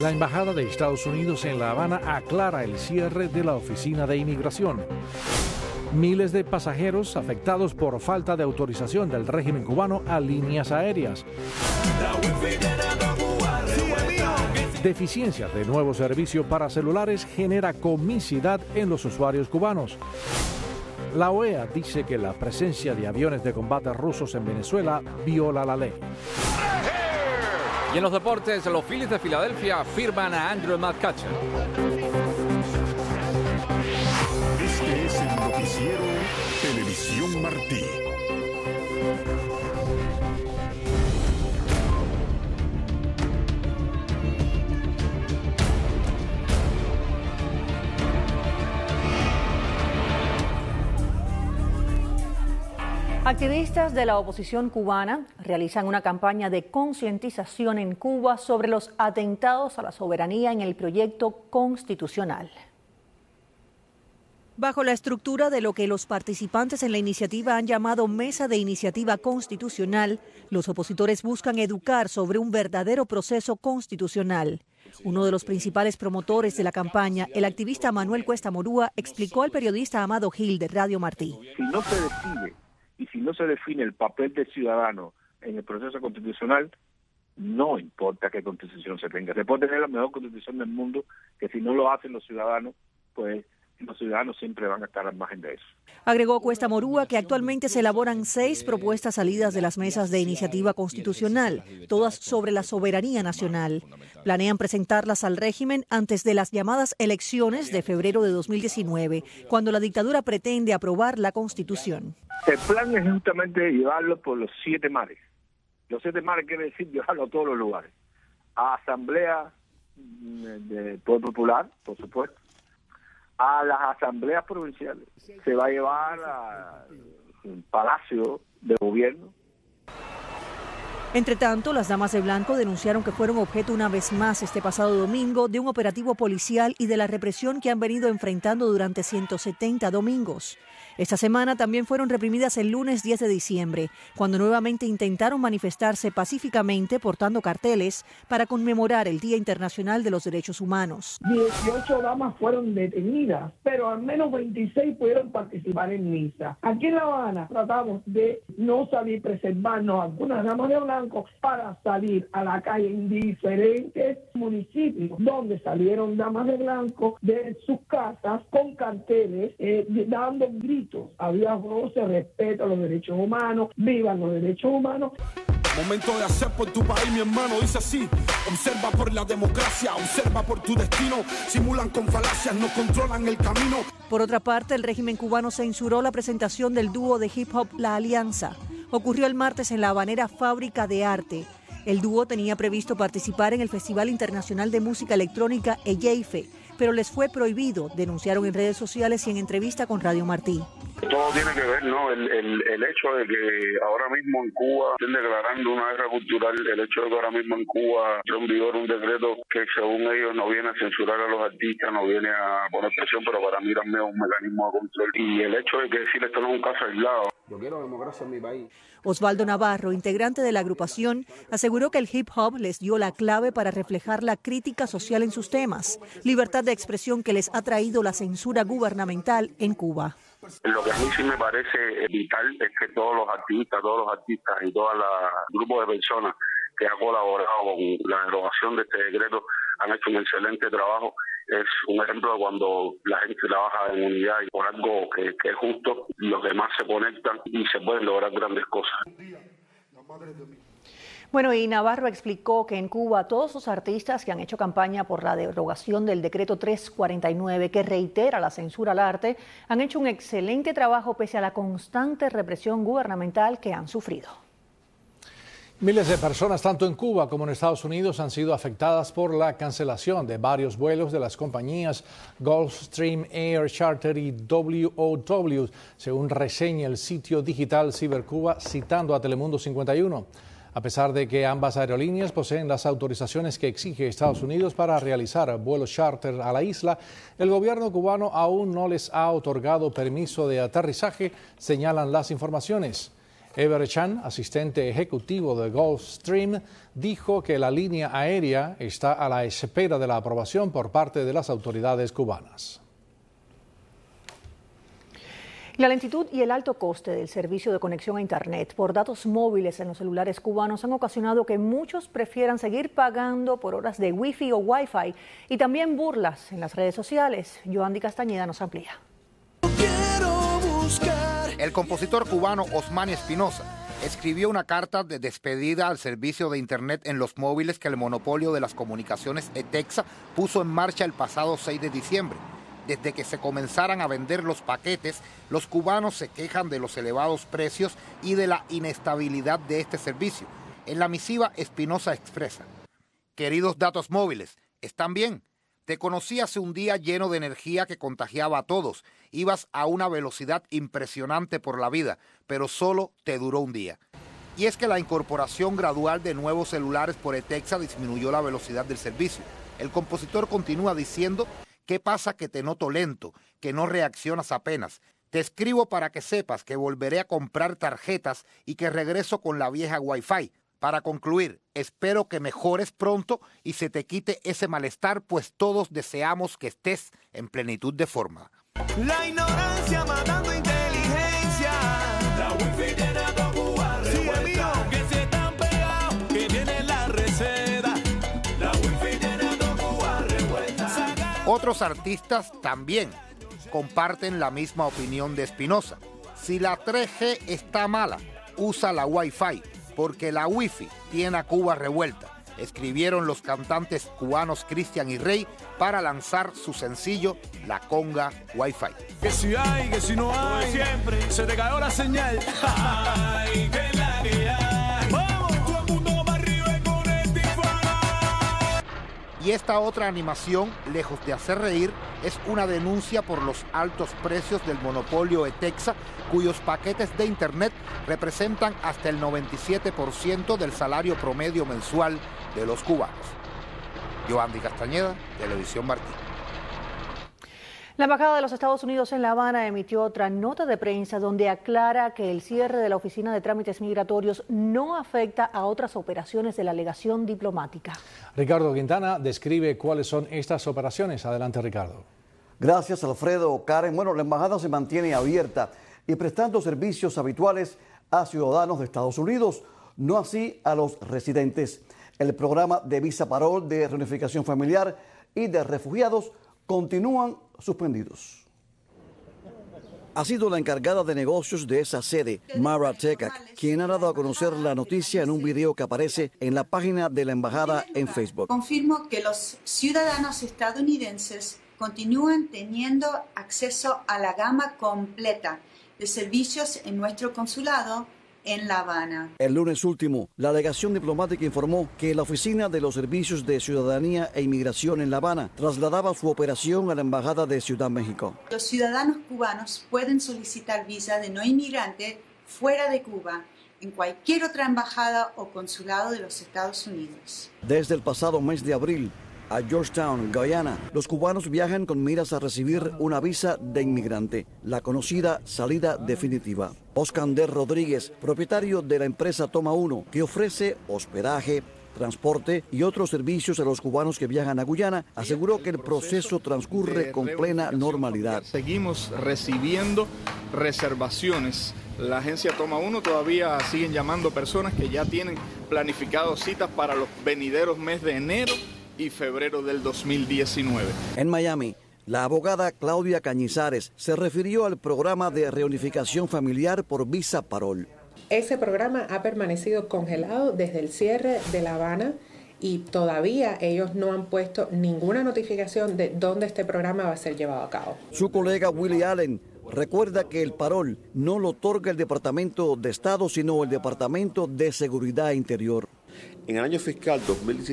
La Embajada de Estados Unidos en La Habana aclara el cierre de la oficina de inmigración. Miles de pasajeros afectados por falta de autorización del régimen cubano a líneas aéreas. Deficiencias de nuevo servicio para celulares genera comicidad en los usuarios cubanos. La OEA dice que la presencia de aviones de combate rusos en Venezuela viola la ley. Y en los deportes, los Phillies de Filadelfia firman a Andrew McCutchen. Este es el noticiero Televisión Martí. Activistas de la oposición cubana realizan una campaña de concientización en Cuba sobre los atentados a la soberanía en el proyecto constitucional. Bajo la estructura de lo que los participantes en la iniciativa han llamado Mesa de Iniciativa Constitucional, los opositores buscan educar sobre un verdadero proceso constitucional. Uno de los principales promotores de la campaña, el activista Manuel Cuesta Morúa, explicó al periodista Amado Gil de Radio Martí. Si no se decide y si no se define el papel del ciudadano en el proceso constitucional, no importa qué constitución se tenga. Se puede tener la mejor constitución del mundo, que si no lo hacen los ciudadanos, pues los ciudadanos siempre van a estar al margen de eso. Agregó Cuesta Morúa que actualmente se elaboran 6 propuestas salidas de las mesas de iniciativa constitucional, todas sobre la soberanía nacional. Planean presentarlas al régimen antes de las llamadas elecciones de febrero de 2019, cuando la dictadura pretende aprobar la Constitución. El plan es justamente llevarlo por los 7 mares. Los 7 mares quiere decir llevarlo a todos los lugares. A Asamblea del Poder Popular, por supuesto. A las asambleas provinciales. Se va a llevar al Palacio de Gobierno. Entre tanto, las damas de blanco denunciaron que fueron objeto una vez más este pasado domingo de un operativo policial y de la represión que han venido enfrentando durante 170 domingos. Esta semana también fueron reprimidas el lunes 10 de diciembre, cuando nuevamente intentaron manifestarse pacíficamente portando carteles para conmemorar el Día Internacional de los Derechos Humanos. 18 damas fueron detenidas, pero al menos 26 pudieron participar en misa. Aquí en La Habana tratamos de no salir, preservarnos algunas damas de blanco para salir a la calle en diferentes municipios donde salieron damas de blanco de sus casas con carteles dando gritos. Había voces, respeto a los derechos humanos, vivan los derechos humanos. Momento de hacer por tu país, mi hermano, dice así. Observa por la democracia, observa por tu destino. Simulan con falacias, no controlan el camino. Por otra parte, el régimen cubano censuró la presentación del dúo de hip hop La Alianza. Ocurrió el martes en la habanera Fábrica de Arte. El dúo tenía previsto participar en el Festival Internacional de Música Electrónica EYFE, pero les fue prohibido, denunciaron en redes sociales y en entrevista con Radio Martí. Todo tiene que ver, ¿no? El hecho de que ahora mismo en Cuba estén declarando una guerra cultural, el hecho de que ahora mismo en Cuba esté en vigor un decreto que según ellos no viene a censurar a los artistas, no viene a poner presión, pero para mí también es un mecanismo de control. Y el hecho de que decir esto no es un caso aislado. Yo quiero democracia en mi país. Osvaldo Navarro, integrante de la agrupación, aseguró que el hip hop les dio la clave para reflejar la crítica social en sus temas, libertad de expresión que les ha traído la censura gubernamental en Cuba. Lo que a mí sí me parece vital es que todos los artistas y todo el grupo de personas que ha colaborado con la derogación de este decreto han hecho un excelente trabajo. Es un ejemplo de cuando la gente trabaja en unidad y por algo que es justo, los demás se conectan y se pueden lograr grandes cosas. Bueno, y Navarro explicó que en Cuba todos los artistas que han hecho campaña por la derogación del decreto 349, que reitera la censura al arte, han hecho un excelente trabajo pese a la constante represión gubernamental que han sufrido. Miles de personas, tanto en Cuba como en Estados Unidos, han sido afectadas por la cancelación de varios vuelos de las compañías Gulfstream, Air Charter y WOW, según reseña el sitio digital Cibercuba, citando a Telemundo 51. A pesar de que ambas aerolíneas poseen las autorizaciones que exige Estados Unidos para realizar vuelos charter a la isla, el gobierno cubano aún no les ha otorgado permiso de aterrizaje, señalan las informaciones. Ever Chan, asistente ejecutivo de Gulfstream, dijo que la línea aérea está a la espera de la aprobación por parte de las autoridades cubanas. La lentitud y el alto coste del servicio de conexión a Internet por datos móviles en los celulares cubanos han ocasionado que muchos prefieran seguir pagando por horas de Wi-Fi o Wi-Fi y también burlas en las redes sociales. Yoandi Castañeda nos amplía. El compositor cubano Osmani Espinosa escribió una carta de despedida al servicio de Internet en los móviles que el monopolio de las comunicaciones ETEXA puso en marcha el pasado 6 de diciembre. Desde que se comenzaran a vender los paquetes, los cubanos se quejan de los elevados precios y de la inestabilidad de este servicio. En la misiva, Espinosa expresa: queridos datos móviles, ¿están bien? Te conocí hace un día lleno de energía que contagiaba a todos. Ibas a una velocidad impresionante por la vida, pero solo te duró un día. Y es que la incorporación gradual de nuevos celulares por ETEXA disminuyó la velocidad del servicio. El compositor continúa diciendo: ¿qué pasa que te noto lento, que no reaccionas apenas? Te escribo para que sepas que volveré a comprar tarjetas y que regreso con la vieja Wi-Fi. Para concluir, espero que mejores pronto y se te quite ese malestar, pues todos deseamos que estés en plenitud de forma. La ignorancia matando inteligencia. La Wi-Fi tiene a Cuba revuelta. Que se están pegados, que tienen la receta. La Wi-Fi tiene a Cuba revuelta. Otros artistas también comparten la misma opinión de Espinosa. Si la 3G está mala, usa la Wi-Fi, porque la Wi-Fi tiene a Cuba revuelta, escribieron los cantantes cubanos Cristian y Rey para lanzar su sencillo La Conga Wi-Fi. Que si hay, que si no hay, siempre se te cayó la señal. Ay, que la que hay. Vamos, todo el mundo para arriba con el tifana. Y esta otra animación, lejos de hacer reír, es una denuncia por los altos precios del monopolio ETEXA, cuyos paquetes de Internet representan hasta el 97% del salario promedio mensual de los cubanos. Yoandi Castañeda, Televisión Martín. La Embajada de los Estados Unidos en La Habana emitió otra nota de prensa donde aclara que el cierre de la Oficina de Trámites Migratorios no afecta a otras operaciones de la legación diplomática. Ricardo Quintana describe cuáles son estas operaciones. Adelante, Ricardo. Gracias, Alfredo. Karen, bueno, la embajada se mantiene abierta y prestando servicios habituales a ciudadanos de Estados Unidos, no así a los residentes. El programa de visa parol, de reunificación familiar y de refugiados continúan suspendidos. Ha sido la encargada de negocios de esa sede, Mara Tekak, quien ha dado a conocer la noticia en un video que aparece en la página de la embajada en Facebook. Confirmo que los ciudadanos estadounidenses continúan teniendo acceso a la gama completa de servicios en nuestro consulado en La Habana. El lunes último, la delegación diplomática informó que la Oficina de los Servicios de Ciudadanía e Inmigración en La Habana trasladaba su operación a la Embajada de Ciudad México. Los ciudadanos cubanos pueden solicitar visa de no inmigrante fuera de Cuba en cualquier otra embajada o consulado de los Estados Unidos. Desde el pasado mes de abril, a Georgetown, Guyana, los cubanos viajan con miras a recibir una visa de inmigrante, la conocida salida definitiva. Oscander Rodríguez, propietario de la empresa Toma 1, que ofrece hospedaje, transporte y otros servicios a los cubanos que viajan a Guyana, aseguró que el proceso transcurre con plena normalidad. Seguimos recibiendo reservaciones. La agencia Toma 1 todavía siguen llamando personas que ya tienen planificado citas para los venideros mes de enero y febrero del 2019. En Miami, la abogada Claudia Cañizares se refirió al programa de reunificación familiar por visa parol. Ese programa ha permanecido congelado desde el cierre de La Habana y todavía ellos no han puesto ninguna notificación de dónde este programa va a ser llevado a cabo. Su colega Willie Allen recuerda que el parol no lo otorga el Departamento de Estado, sino el Departamento de Seguridad Interior. En el año fiscal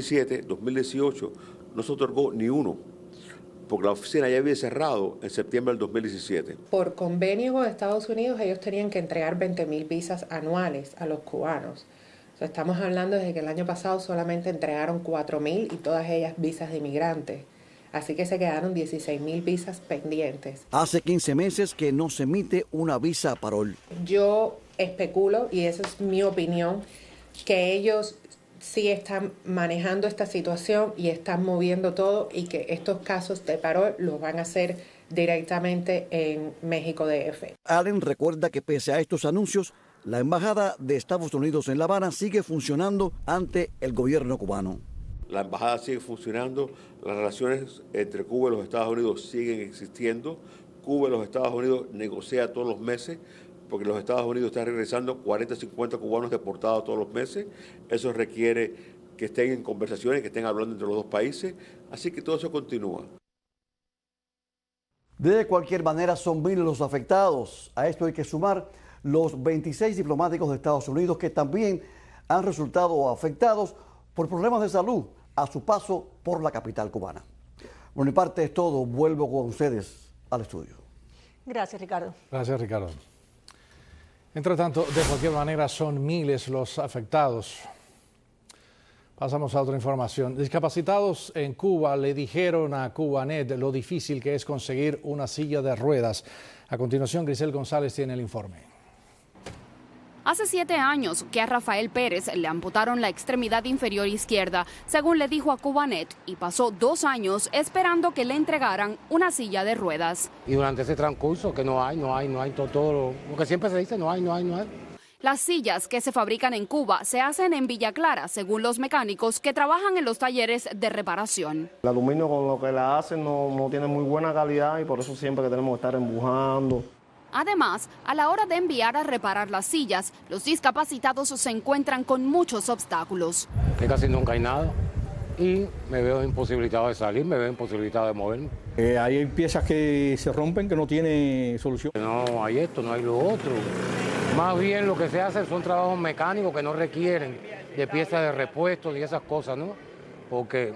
2017-2018 no se otorgó ni uno, porque la oficina ya había cerrado en septiembre del 2017. Por convenio con Estados Unidos, ellos tenían que entregar 20.000 visas anuales a los cubanos. O sea, estamos hablando de que el año pasado solamente entregaron 4.000 y todas ellas visas de inmigrantes. Así que se quedaron 16.000 visas pendientes. Hace 15 meses que no se emite una visa parol. Yo especulo, y esa es mi opinión, que ellos sí están manejando esta situación y están moviendo todo, y que estos casos de parol los van a hacer directamente en México DF. Allen recuerda que pese a estos anuncios, la Embajada de Estados Unidos en La Habana sigue funcionando ante el gobierno cubano. La embajada sigue funcionando, las relaciones entre Cuba y los Estados Unidos siguen existiendo. Cuba y los Estados Unidos negocian todos los meses, porque los Estados Unidos están regresando 40, 50 cubanos deportados todos los meses. Eso requiere que estén en conversaciones, que estén hablando entre los dos países. Así que todo eso continúa. De cualquier manera, son miles los afectados. A esto hay que sumar los 26 diplomáticos de Estados Unidos que también han resultado afectados por problemas de salud a su paso por la capital cubana. Por mi parte es todo. Vuelvo con ustedes al estudio. Gracias, Ricardo. Gracias, Ricardo. Entre tanto, de cualquier manera, son miles los afectados. Pasamos a otra información. Discapacitados en Cuba le dijeron a Cubanet lo difícil que es conseguir una silla de ruedas. A continuación, Grisel González tiene el informe. Hace 7 años que a Rafael Pérez le amputaron la extremidad inferior izquierda, según le dijo a Cubanet, y pasó 2 años esperando que le entregaran una silla de ruedas. Y durante ese transcurso que no hay, todo lo que siempre se dice, no hay. Las sillas que se fabrican en Cuba se hacen en Villa Clara, según los mecánicos que trabajan en los talleres de reparación. El aluminio con lo que la hacen no tiene muy buena calidad y por eso siempre que tenemos que estar empujando. Además, a la hora de enviar a reparar las sillas, los discapacitados se encuentran con muchos obstáculos. Que casi nunca hay nada y me veo imposibilitado de salir, me veo imposibilitado de moverme. Hay piezas que se rompen que no tiene solución. No hay esto, no hay lo otro. Más bien lo que se hace son trabajos mecánicos que no requieren de piezas de repuesto y esas cosas, ¿no? Porque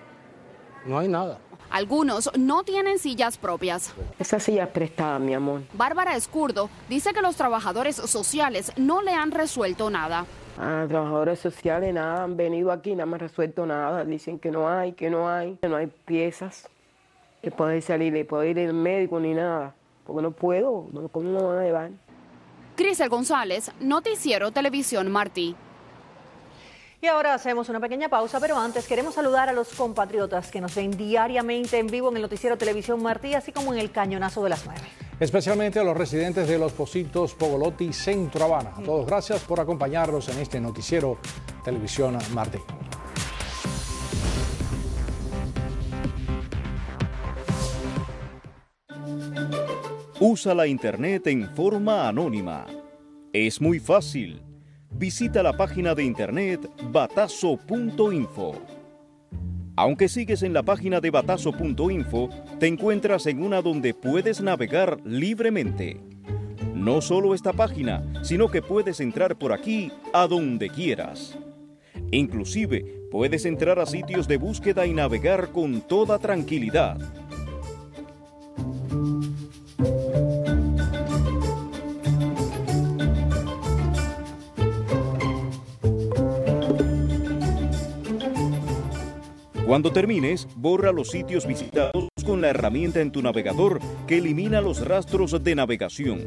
no hay nada. Algunos no tienen sillas propias. Esa silla es prestada, mi amor. Bárbara Escurdo dice que los trabajadores sociales no le han resuelto nada. Trabajadores sociales nada, han venido aquí, nada me han resuelto nada. Dicen que no hay piezas. Que puede salir, le puedo ir al médico ni nada. Porque no puedo, ¿cómo me van a llevar? Grisel González, Noticiero Televisión Martí. Y ahora hacemos una pequeña pausa, pero antes queremos saludar a los compatriotas que nos ven diariamente en vivo en el Noticiero Televisión Martí, así como en el Cañonazo de las 9. Especialmente a los residentes de Los Pocitos, Pogolotti, Centro Habana. A todos gracias por acompañarnos en este Noticiero Televisión Martí. Usa la Internet en forma anónima. Es muy fácil. Visita la página de internet batazo.info. Aunque sigues en la página de batazo.info, te encuentras en una donde puedes navegar libremente. No solo esta página, sino que puedes entrar por aquí a donde quieras. Inclusive, puedes entrar a sitios de búsqueda y navegar con toda tranquilidad. Cuando termines, borra los sitios visitados con la herramienta en tu navegador que elimina los rastros de navegación.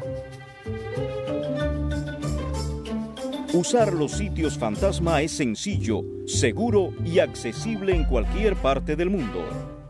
Usar los sitios fantasma es sencillo, seguro y accesible en cualquier parte del mundo.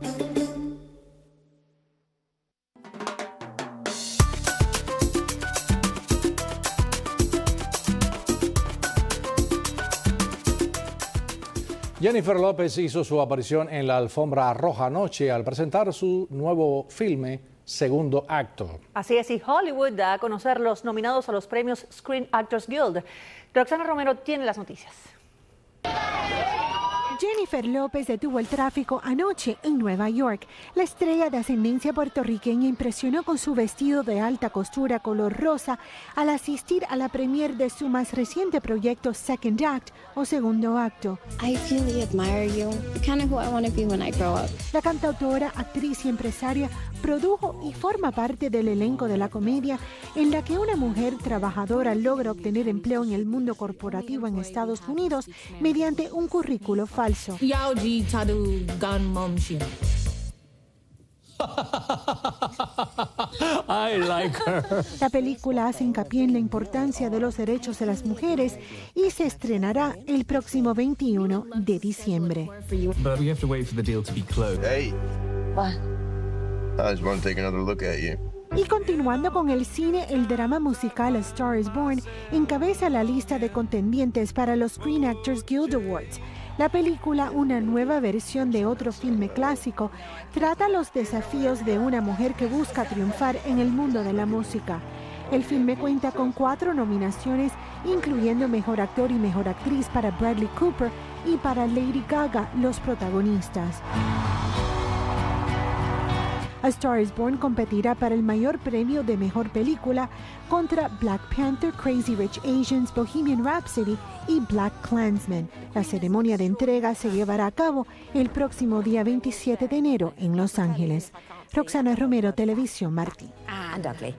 Jennifer López hizo su aparición en la alfombra roja anoche al presentar su nuevo filme Segundo Acto. Así es, y Hollywood da a conocer los nominados a los premios Screen Actors Guild. Roxana Romero tiene las noticias. Jennifer López detuvo el tráfico anoche en Nueva York. La estrella de ascendencia puertorriqueña impresionó con su vestido de alta costura color rosa al asistir a la premiere de su más reciente proyecto Second Act o Segundo Acto. I really admire you. Kind of who I want to be when I grow up. La cantautora, actriz y empresaria produjo y forma parte del elenco de la comedia en la que una mujer trabajadora logra obtener empleo en el mundo corporativo en Estados Unidos mediante un currículo falso. I like her. La película hace hincapié en la importancia de los derechos de las mujeres y se estrenará el próximo 21 de diciembre. But we have to wait for the deal to be closed. Hey. What? I just want to take another look at you. Y continuando con el cine, el drama musical A Star is Born encabeza la lista de contendientes para los Screen Actors Guild Awards. La película, una nueva versión de otro filme clásico, trata los desafíos de una mujer que busca triunfar en el mundo de la música. El filme cuenta con 4 nominaciones, incluyendo Mejor Actor y Mejor Actriz para Bradley Cooper y para Lady Gaga, los protagonistas. A Star is Born competirá para el mayor premio de Mejor Película contra Black Panther, Crazy Rich Asians, Bohemian Rhapsody y Black Klansman. La ceremonia de entrega se llevará a cabo el próximo día 27 de enero en Los Ángeles. Roxana Romero, Televisión Martí. Dudley.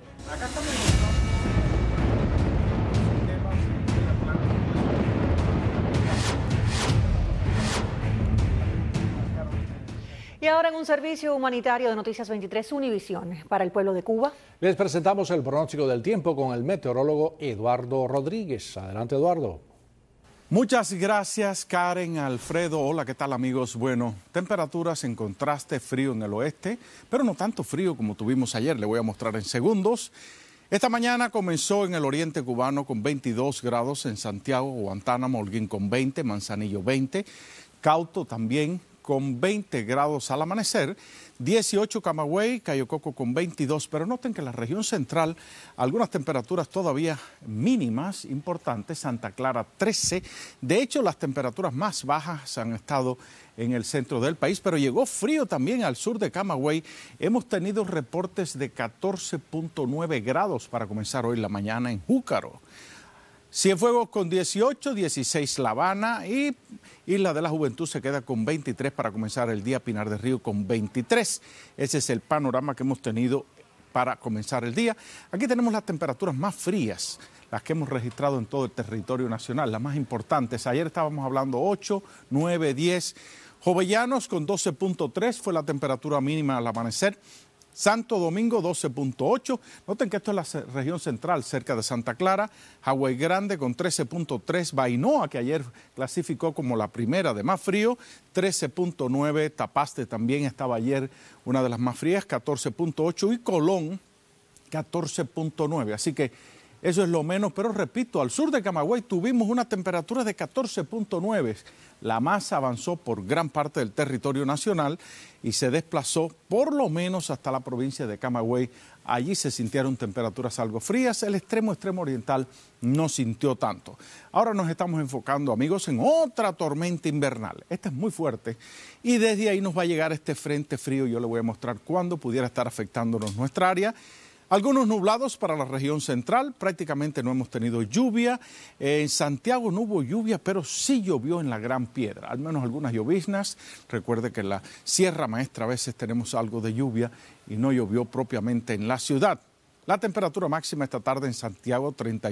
Y ahora en un servicio humanitario de Noticias 23 Univisión para el pueblo de Cuba. Les presentamos el pronóstico del tiempo con el meteorólogo Eduardo Rodríguez. Adelante, Eduardo. Muchas gracias, Karen, Alfredo. Hola, ¿qué tal, amigos? Bueno, temperaturas en contraste, frío en el oeste, pero no tanto frío como tuvimos ayer. Le voy a mostrar en segundos. Esta mañana comenzó en el oriente cubano con 22 grados en Santiago, Guantánamo, Holguín con 20, Manzanillo 20, Cauto también con 20 grados al amanecer, 18 Camagüey, Cayo Coco con 22, pero noten que en la región central algunas temperaturas todavía mínimas importantes, Santa Clara 13, de hecho las temperaturas más bajas han estado en el centro del país, pero llegó frío también al sur de Camagüey, hemos tenido reportes de 14.9 grados para comenzar hoy la mañana en Júcaro. Cienfuegos con 18, 16 La Habana y Isla de la Juventud se queda con 23 para comenzar el día, Pinar del Río con 23. Ese es el panorama que hemos tenido para comenzar el día. Aquí tenemos las temperaturas más frías, las que hemos registrado en todo el territorio nacional, las más importantes. Ayer estábamos hablando 8, 9, 10. Jovellanos con 12.3 fue la temperatura mínima al amanecer. Santo Domingo 12.8, noten que esto es la región central, cerca de Santa Clara. Hawái Grande con 13.3, Bainoa, que ayer clasificó como la primera de más frío, 13.9, Tapaste también estaba ayer una de las más frías, 14.8, y Colón 14.9, así que eso es lo menos, pero repito, al sur de Camagüey tuvimos una temperatura de 14.9. La masa avanzó por gran parte del territorio nacional y se desplazó por lo menos hasta la provincia de Camagüey. Allí se sintieron temperaturas algo frías, el extremo oriental no sintió tanto. Ahora nos estamos enfocando, amigos, en otra tormenta invernal. Esta es muy fuerte y desde ahí nos va a llegar este frente frío. Yo le voy a mostrar cuándo pudiera estar afectándonos nuestra área. Algunos nublados para la región central, prácticamente no hemos tenido lluvia. En Santiago no hubo lluvia, pero sí llovió en la Gran Piedra, al menos algunas lloviznas. Recuerde que en la Sierra Maestra a veces tenemos algo de lluvia y no llovió propiamente en la ciudad. La temperatura máxima esta tarde en Santiago,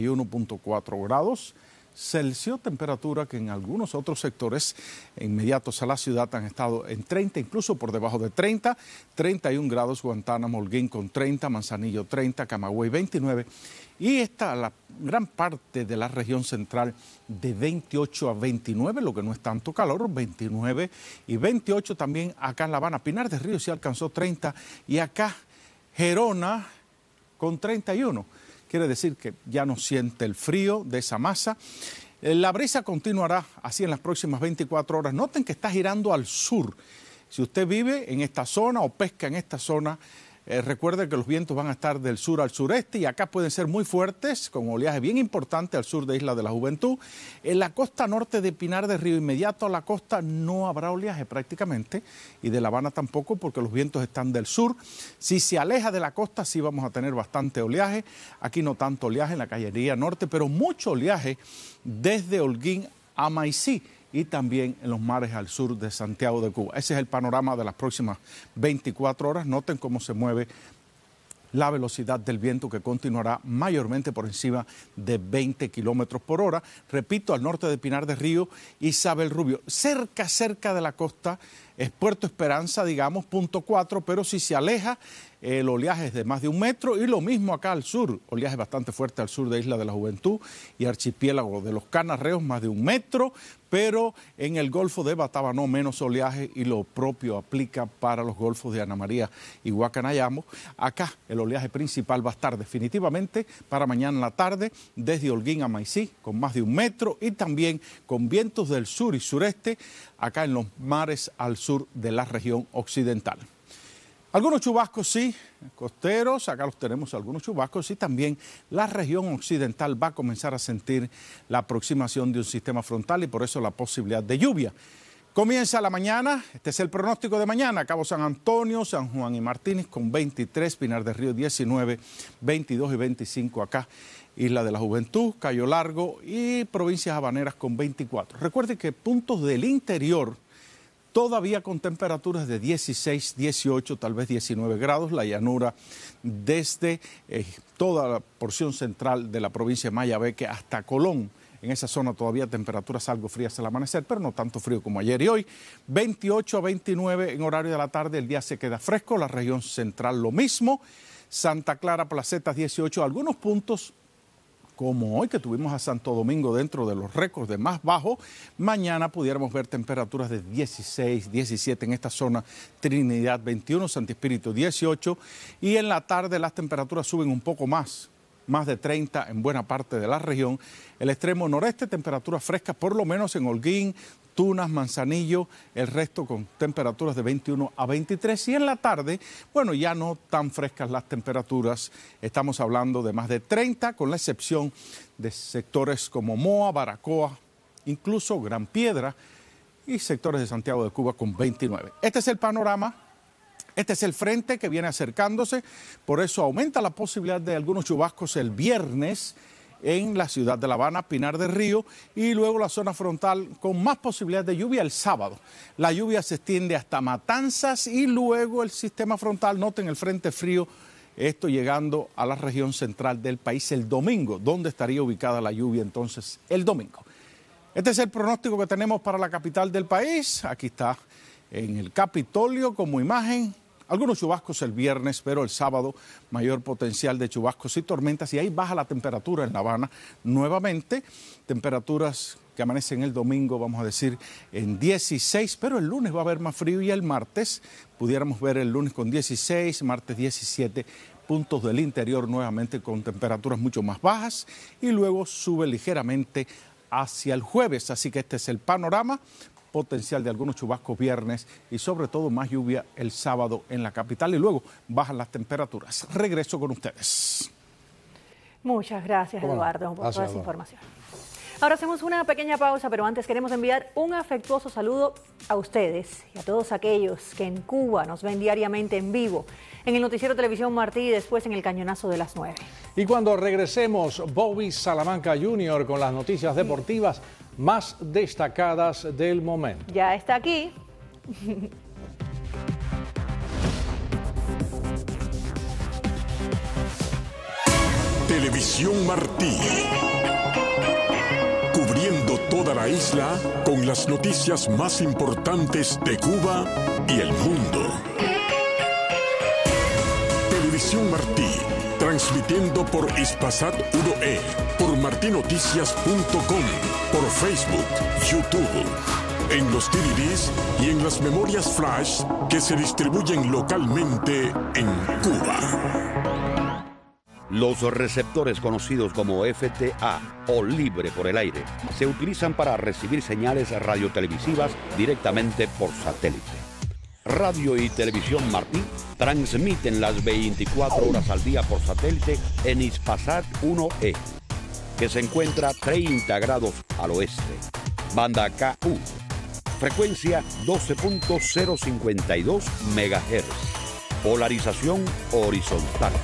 31.4 grados Celsius, temperatura que en algunos otros sectores inmediatos a la ciudad han estado en 30, incluso por debajo de 30, 31 grados Guantánamo, Holguín con 30, Manzanillo 30, Camagüey 29 y esta la gran parte de la región central de 28 a 29, lo que no es tanto calor, 29 y 28 también acá en La Habana. Pinar del Río sí alcanzó 30 y acá Gerona con 31. Quiere decir que ya no siente el frío de esa masa. La brisa continuará así en las próximas 24 horas. Noten que está girando al sur. Si usted vive en esta zona o pesca en esta zona, recuerde que los vientos van a estar del sur al sureste y acá pueden ser muy fuertes, con oleaje bien importante al sur de Isla de la Juventud. En la costa norte de Pinar del Río, inmediato a la costa, no habrá oleaje prácticamente, y de La Habana tampoco, porque los vientos están del sur. Si se aleja de la costa, sí vamos a tener bastante oleaje. Aquí no tanto oleaje en la Cañería Norte, pero mucho oleaje desde Holguín a Maicí y también en los mares al sur de Santiago de Cuba. Ese es el panorama de las próximas 24 horas. Noten cómo se mueve la velocidad del viento, que continuará mayormente por encima de 20 kilómetros por hora. Repito, al norte de Pinar del Río, Isabel Rubio, cerca de la costa, es Puerto Esperanza, digamos, 0.4, pero si se aleja, el oleaje es de más de 1 metro, y lo mismo acá al sur, oleaje bastante fuerte al sur de Isla de la Juventud y archipiélago de los Canarreos, más de 1 metro, pero en el Golfo de Batabanó menos oleaje, y lo propio aplica para los golfos de Ana María y Guacanayamo. Acá el oleaje principal va a estar definitivamente para mañana en la tarde desde Holguín a Maicí con más de 1 metro, y también con vientos del sur y sureste acá en los mares al sur de la región occidental. Algunos chubascos sí, costeros, acá los tenemos algunos chubascos, y también la región occidental va a comenzar a sentir la aproximación de un sistema frontal, y por eso la posibilidad de lluvia. Comienza la mañana, este es el pronóstico de mañana: Cabo San Antonio, San Juan y Martínez con 23, Pinar del Río 19, 22 y 25 acá, Isla de la Juventud, Cayo Largo y provincias habaneras con 24. Recuerde que puntos del interior todavía con temperaturas de 16, 18, tal vez 19 grados, la llanura desde toda la porción central de la provincia de Mayabeque hasta Colón. En esa zona todavía temperaturas algo frías al amanecer, pero no tanto frío como ayer y hoy. 28 a 29 en horario de la tarde, el día se queda fresco, la región central lo mismo. Santa Clara, Placetas 18, algunos puntos como hoy que tuvimos a Santo Domingo dentro de los récords de más bajo, mañana pudiéramos ver temperaturas de 16, 17 en esta zona, Trinidad 21, Santi Espíritu 18, y en la tarde las temperaturas suben un poco más de 30 en buena parte de la región. El extremo noreste, temperaturas frescas por lo menos en Holguín, Tunas, Manzanillo, el resto con temperaturas de 21 a 23, y en la tarde, bueno, ya no tan frescas las temperaturas, estamos hablando de más de 30, con la excepción de sectores como Moa, Baracoa, incluso Gran Piedra, y sectores de Santiago de Cuba con 29. Este es el panorama. Este es el frente que viene acercándose, por eso aumenta la posibilidad de algunos chubascos el viernes en la ciudad de La Habana, Pinar del Río, y luego la zona frontal con más posibilidad de lluvia el sábado. La lluvia se extiende hasta Matanzas, y luego el sistema frontal, noten el frente frío, esto llegando a la región central del país el domingo, donde estaría ubicada la lluvia entonces el domingo. Este es el pronóstico que tenemos para la capital del país. Aquí está en el Capitolio como imagen. Algunos chubascos el viernes, pero el sábado mayor potencial de chubascos y tormentas, y ahí baja la temperatura en La Habana nuevamente. Temperaturas que amanecen el domingo, vamos a decir, en 16, pero el lunes va a haber más frío, y el martes pudiéramos ver el lunes con 16, martes 17, puntos del interior nuevamente con temperaturas mucho más bajas, y luego sube ligeramente hacia el jueves. Así que este es el panorama. Potencial de algunos chubascos viernes y sobre todo más lluvia el sábado en la capital, y luego bajan las temperaturas. Regreso con ustedes. Muchas gracias, Eduardo, por toda esa información. Ahora hacemos una pequeña pausa, pero antes queremos enviar un afectuoso saludo a ustedes y a todos aquellos que en Cuba nos ven diariamente en vivo, en el Noticiero Televisión Martí y después en el Cañonazo de las 9. Y cuando regresemos, Bobby Salamanca Jr. con las noticias deportivas más destacadas del momento. Ya está aquí. Televisión Martí. Cubriendo toda la isla con las noticias más importantes de Cuba y el mundo. Televisión Martí, transmitiendo por Hispasat 1E, por martinoticias.com, por Facebook, YouTube, en los DVDs y en las memorias flash que se distribuyen localmente en Cuba. Los receptores conocidos como FTA o libre por el aire se utilizan para recibir señales radiotelevisivas directamente por satélite. Radio y Televisión Martí transmiten las 24 horas al día por satélite en Hispasat 1E, que se encuentra 30 grados al oeste. Banda KU, frecuencia 12.052 MHz, polarización horizontal.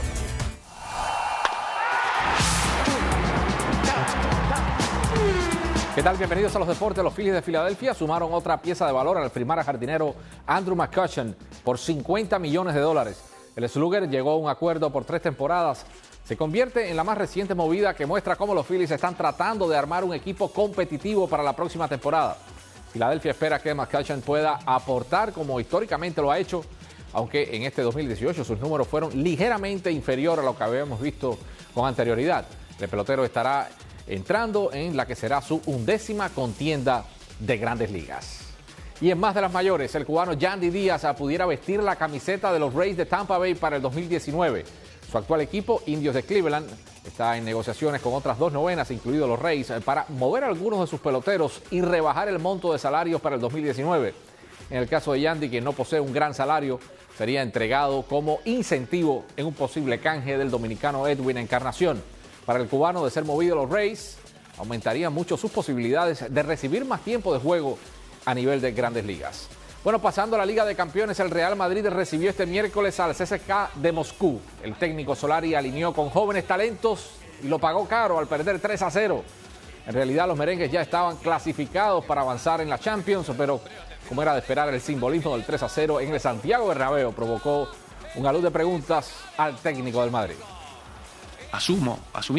¿Qué tal? Bienvenidos a los deportes. Los Phillies de Filadelfia sumaron otra pieza de valor al firmar jardinero Andrew McCutchen por $50 millones. El slugger llegó a un acuerdo por 3 temporadas. Se convierte en la más reciente movida que muestra cómo los Phillies están tratando de armar un equipo competitivo para la próxima temporada. Filadelfia espera que McCutchen pueda aportar como históricamente lo ha hecho, aunque en este 2018 sus números fueron ligeramente inferiores a lo que habíamos visto con anterioridad. El pelotero estará entrando en la que será su 11ª contienda de Grandes Ligas. Y en más de las mayores, el cubano Yandy Díaz pudiera vestir la camiseta de los Rays de Tampa Bay para el 2019. Su actual equipo, Indios de Cleveland, está en negociaciones con otras 2 novenas, incluidos los Rays, para mover a algunos de sus peloteros y rebajar el monto de salarios para el 2019. En el caso de Yandy, quien no posee un gran salario, sería entregado como incentivo en un posible canje del dominicano Edwin Encarnación. Para el cubano, de ser movido a los Rays, aumentaría mucho sus posibilidades de recibir más tiempo de juego a nivel de Grandes Ligas. Bueno, pasando a la Liga de Campeones, el Real Madrid recibió este miércoles al CSKA de Moscú. El técnico Solari alineó con jóvenes talentos y lo pagó caro al perder 3-0. En realidad, los merengues ya estaban clasificados para avanzar en la Champions, pero como era de esperar, el simbolismo del 3-0 en el Santiago Bernabéu provocó una luz de preguntas al técnico del Madrid. Asumo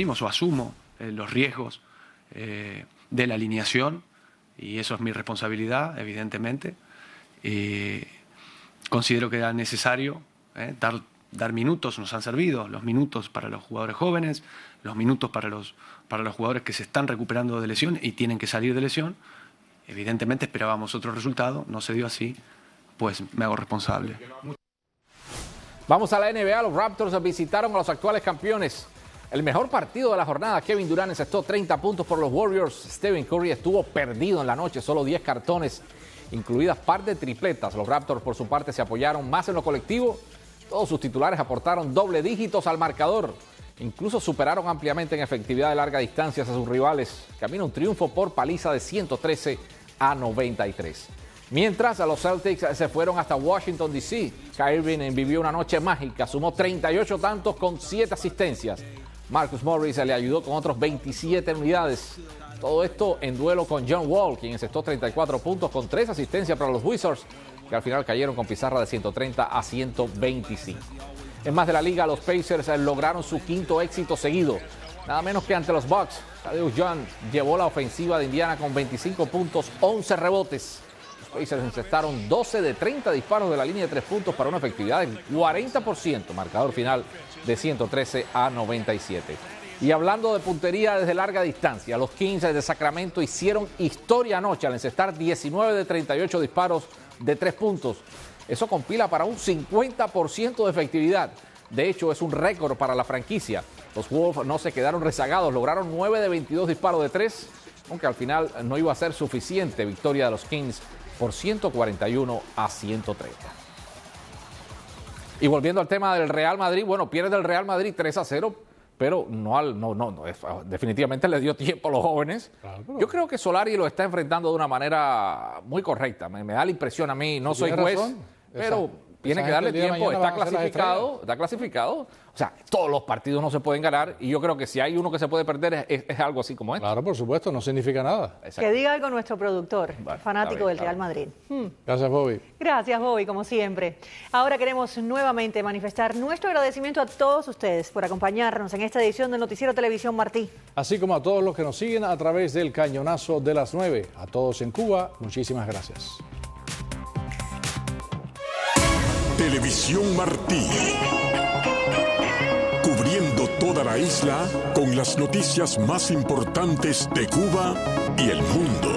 los riesgos de la alineación, y eso es mi responsabilidad, evidentemente. Considero que era necesario dar minutos, nos han servido los minutos para los jugadores jóvenes, los minutos para los jugadores que se están recuperando de lesión y tienen que salir de lesión. Evidentemente esperábamos otro resultado, no se dio así, pues me hago responsable. Vamos a la NBA, los Raptors visitaron a los actuales campeones. El mejor partido de la jornada, Kevin Durant encestó 30 puntos por los Warriors. Stephen Curry estuvo perdido en la noche, solo 10 cartones, incluidas par de tripletas. Los Raptors, por su parte, se apoyaron más en lo colectivo. Todos sus titulares aportaron doble dígitos al marcador. Incluso superaron ampliamente en efectividad de larga distancia a sus rivales. Camino un triunfo por paliza de 113-93. Mientras, a los Celtics se fueron hasta Washington, D.C. Kyrie Irving vivió una noche mágica. Sumó 38 tantos con 7 asistencias. Marcus Morris le ayudó con otros 27 unidades. Todo esto en duelo con John Wall, quien encestó 34 puntos con 3 asistencias para los Wizards, que al final cayeron con pizarra de 130-125. En más de la liga, los Pacers lograron su 5º éxito seguido, nada menos que ante los Bucks. Thaddeus Young llevó la ofensiva de Indiana con 25 puntos, 11 rebotes. Los Pacers encestaron 12 de 30 disparos de la línea de 3 puntos para una efectividad del 40%, marcador final de 113-97. Y hablando de puntería desde larga distancia, los Kings de Sacramento hicieron historia anoche al encestar 19 de 38 disparos de 3 puntos. Eso compila para un 50% de efectividad. De hecho, es un récord para la franquicia. Los Wolves no se quedaron rezagados, lograron 9 de 22 disparos de 3, aunque al final no iba a ser suficiente. Victoria de los Kings por 141-130. Y volviendo al tema del Real Madrid, bueno, pierde el Real Madrid 3-0, pero definitivamente le dio tiempo a los jóvenes. Claro. Yo creo que Solari lo está enfrentando de una manera muy correcta. Me da la impresión a mí, no soy juez, pero tiene que darle tiempo. Está clasificado. O sea, todos los partidos no se pueden ganar, y yo creo que si hay uno que se puede perder es algo así como este. Claro, por supuesto, no significa nada. Exacto. Que diga algo nuestro productor, fanático del Real Madrid. Gracias, Bobby. Gracias, Bobby, como siempre. Ahora queremos nuevamente manifestar nuestro agradecimiento a todos ustedes por acompañarnos en esta edición del Noticiero Televisión Martí. Así como a todos los que nos siguen a través del Cañonazo de las 9. A todos en Cuba, muchísimas gracias. Televisión Martí. Cubriendo toda la isla con las noticias más importantes de Cuba y el mundo.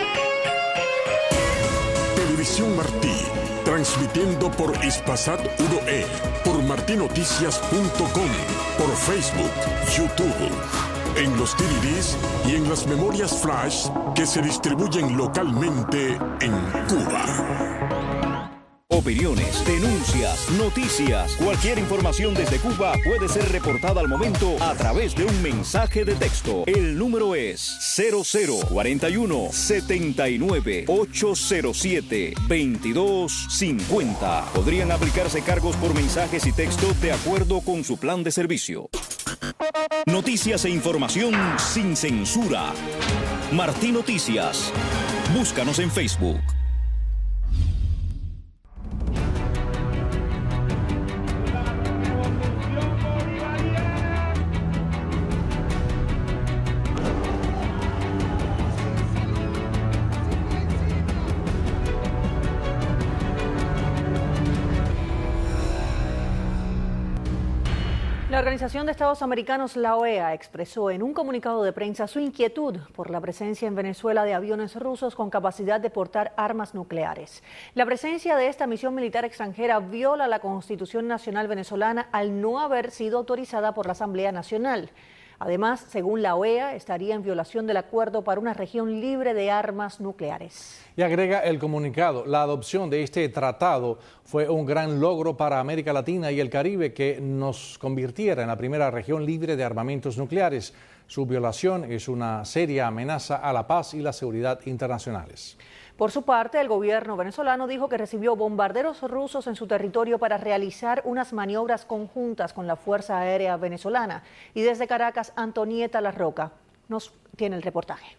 Televisión Martí, transmitiendo por Hispasat 1E, por martinoticias.com, por Facebook, YouTube, en los DVDs y en las memorias flash que se distribuyen localmente en Cuba. Opiniones, denuncias, noticias, cualquier información desde Cuba puede ser reportada al momento a través de un mensaje de texto. El número es 0041 79 807 2250. Podrían aplicarse cargos por mensajes y texto de acuerdo con su plan de servicio. Noticias e información sin censura. Martí Noticias. Búscanos en Facebook. La Organización de Estados Americanos, la OEA, expresó en un comunicado de prensa su inquietud por la presencia en Venezuela de aviones rusos con capacidad de portar armas nucleares. La presencia de esta misión militar extranjera viola la Constitución Nacional venezolana al no haber sido autorizada por la Asamblea Nacional. Además, según la OEA, estaría en violación del acuerdo para una región libre de armas nucleares. Y agrega el comunicado, la adopción de este tratado fue un gran logro para América Latina y el Caribe que nos convirtiera en la primera región libre de armamentos nucleares. Su violación es una seria amenaza a la paz y la seguridad internacionales. Por su parte, el gobierno venezolano dijo que recibió bombarderos rusos en su territorio para realizar unas maniobras conjuntas con la Fuerza Aérea Venezolana. Y desde Caracas, Antonieta Larroca nos tiene el reportaje.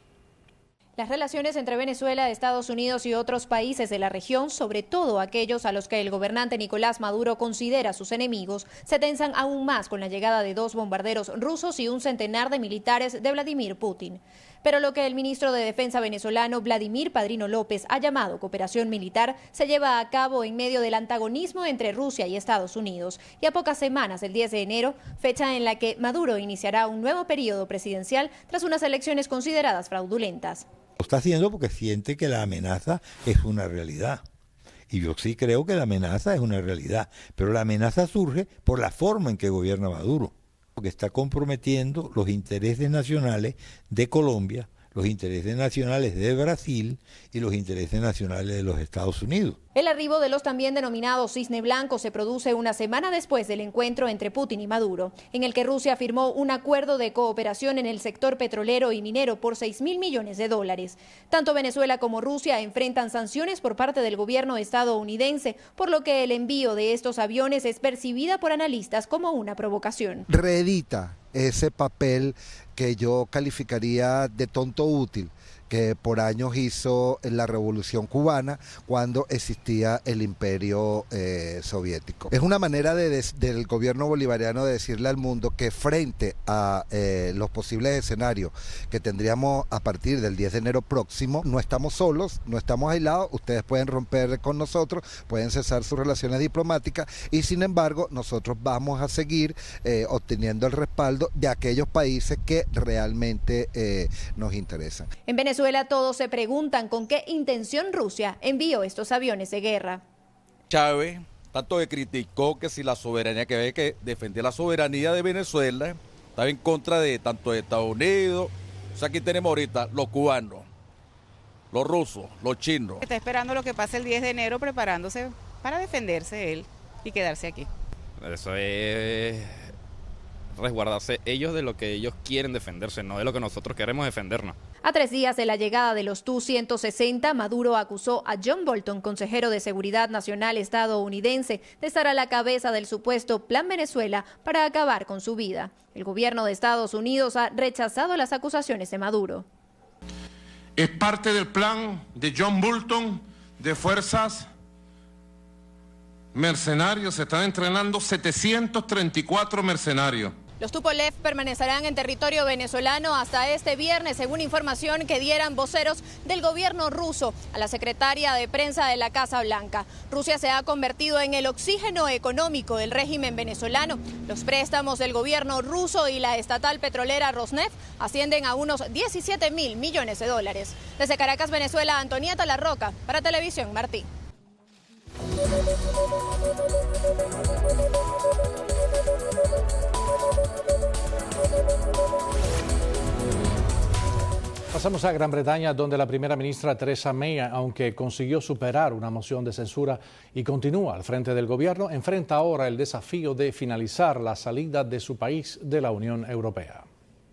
Las relaciones entre Venezuela, Estados Unidos y otros países de la región, sobre todo aquellos a los que el gobernante Nicolás Maduro considera sus enemigos, se tensan aún más con la llegada de 2 bombarderos rusos y un centenar de militares de Vladimir Putin. Pero lo que el ministro de Defensa venezolano, Vladimir Padrino López, ha llamado cooperación militar, se lleva a cabo en medio del antagonismo entre Rusia y Estados Unidos, y a pocas semanas del 10 de enero, fecha en la que Maduro iniciará un nuevo periodo presidencial tras unas elecciones consideradas fraudulentas. Lo está haciendo porque siente que la amenaza es una realidad. Y yo sí creo que la amenaza es una realidad, pero la amenaza surge por la forma en que gobierna Maduro, porque está comprometiendo los intereses nacionales de Colombia, los intereses nacionales de Brasil y los intereses nacionales de los Estados Unidos. El arribo de los también denominados Cisne Blanco se produce una semana después del encuentro entre Putin y Maduro, en el que Rusia firmó un acuerdo de cooperación en el sector petrolero y minero por $6.000 millones. Tanto Venezuela como Rusia enfrentan sanciones por parte del gobierno estadounidense, por lo que el envío de estos aviones es percibida por analistas como una provocación. Reedita ese papel que yo calificaría de tonto útil que por años hizo la Revolución Cubana cuando existía el Imperio Soviético. Es una manera del gobierno bolivariano de decirle al mundo que frente a los posibles escenarios que tendríamos a partir del 10 de enero próximo, no estamos solos, no estamos aislados, ustedes pueden romper con nosotros, pueden cesar sus relaciones diplomáticas y sin embargo nosotros vamos a seguir obteniendo el respaldo de aquellos países que realmente nos interesan. En Venezuela todos se preguntan con qué intención Rusia envió estos aviones de guerra. Chávez tanto que criticó que si la soberanía, que ve que defender la soberanía de Venezuela, estaba en contra de tanto de Estados Unidos. O sea, aquí tenemos ahorita los cubanos, los rusos, los chinos. Está esperando lo que pase el 10 de enero preparándose para defenderse él y quedarse aquí. Eso es resguardarse ellos de lo que ellos quieren defenderse, no de lo que nosotros queremos defendernos. A 3 días de la llegada de los Tu-160, Maduro acusó a John Bolton, consejero de Seguridad Nacional estadounidense, de estar a la cabeza del supuesto Plan Venezuela para acabar con su vida. El gobierno de Estados Unidos ha rechazado las acusaciones de Maduro. Es parte del plan de John Bolton de fuerzas mercenarios. Se están entrenando 734 mercenarios. Los Tupolev permanecerán en territorio venezolano hasta este viernes, según información que dieran voceros del gobierno ruso a la secretaria de prensa de la Casa Blanca. Rusia se ha convertido en el oxígeno económico del régimen venezolano. Los préstamos del gobierno ruso y la estatal petrolera Rosneft ascienden a unos $17.000 millones. Desde Caracas, Venezuela, Antonieta Larroca, para Televisión Martí. Pasamos a Gran Bretaña, donde la primera ministra Theresa May, aunque consiguió superar una moción de censura y continúa al frente del gobierno, enfrenta ahora el desafío de finalizar la salida de su país de la Unión Europea.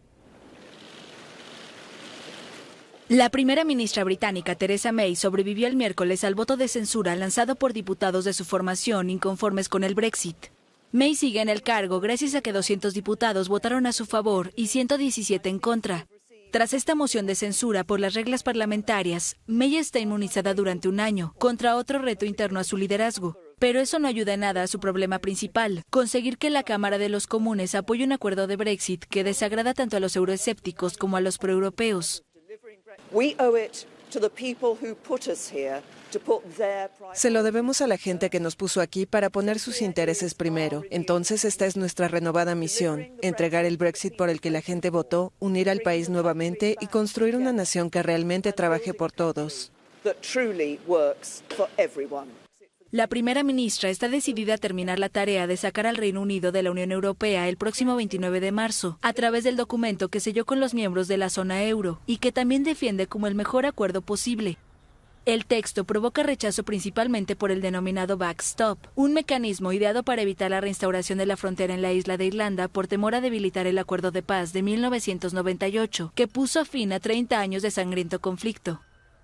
La primera ministra británica Theresa May sobrevivió el miércoles al voto de censura lanzado por diputados de su formación inconformes con el Brexit. May sigue en el cargo gracias a que 200 diputados votaron a su favor y 117 en contra. Tras esta moción de censura por las reglas parlamentarias, May está inmunizada durante un año contra otro reto interno a su liderazgo. Pero eso no ayuda en nada a su problema principal, conseguir que la Cámara de los Comunes apoye un acuerdo de Brexit que desagrada tanto a los euroescépticos como a los proeuropeos. Se lo debemos a la gente que nos puso aquí para poner sus intereses primero. Entonces esta es nuestra renovada misión, entregar el Brexit por el que la gente votó, unir al país nuevamente y construir una nación que realmente trabaje por todos. La primera ministra está decidida a terminar la tarea de sacar al Reino Unido de la Unión Europea el próximo 29 de marzo, a través del documento que selló con los miembros de la zona euro y que también defiende como el mejor acuerdo posible. El texto provoca rechazo principalmente por el denominado backstop, un mecanismo ideado para evitar la reinstauración de la frontera en la isla de Irlanda por temor a debilitar el acuerdo de paz de 1998, que puso fin a 30 años de sangriento conflicto.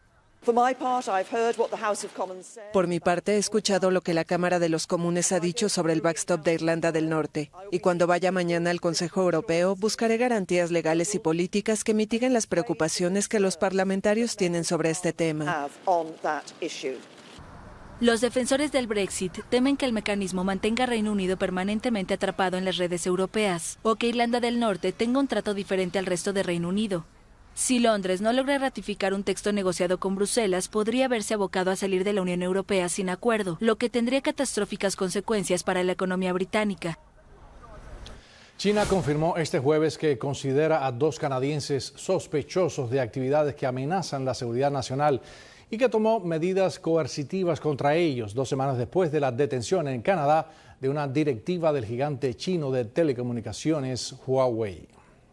Por mi parte, he escuchado lo que la Cámara de los Comunes ha dicho sobre el backstop de Irlanda del Norte, y cuando vaya mañana al Consejo Europeo, buscaré garantías legales y políticas que mitiguen las preocupaciones que los parlamentarios tienen sobre este tema. Los defensores del Brexit temen que el mecanismo mantenga a Reino Unido permanentemente atrapado en las redes europeas, o que Irlanda del Norte tenga un trato diferente al resto de Reino Unido. Si Londres no logra ratificar un texto negociado con Bruselas, podría verse abocado a salir de la Unión Europea sin acuerdo, lo que tendría catastróficas consecuencias para la economía británica. China confirmó este jueves que considera a 2 canadienses sospechosos de actividades que amenazan la seguridad nacional y que tomó medidas coercitivas contra ellos 2 semanas después de la detención en Canadá de una directiva del gigante chino de telecomunicaciones Huawei.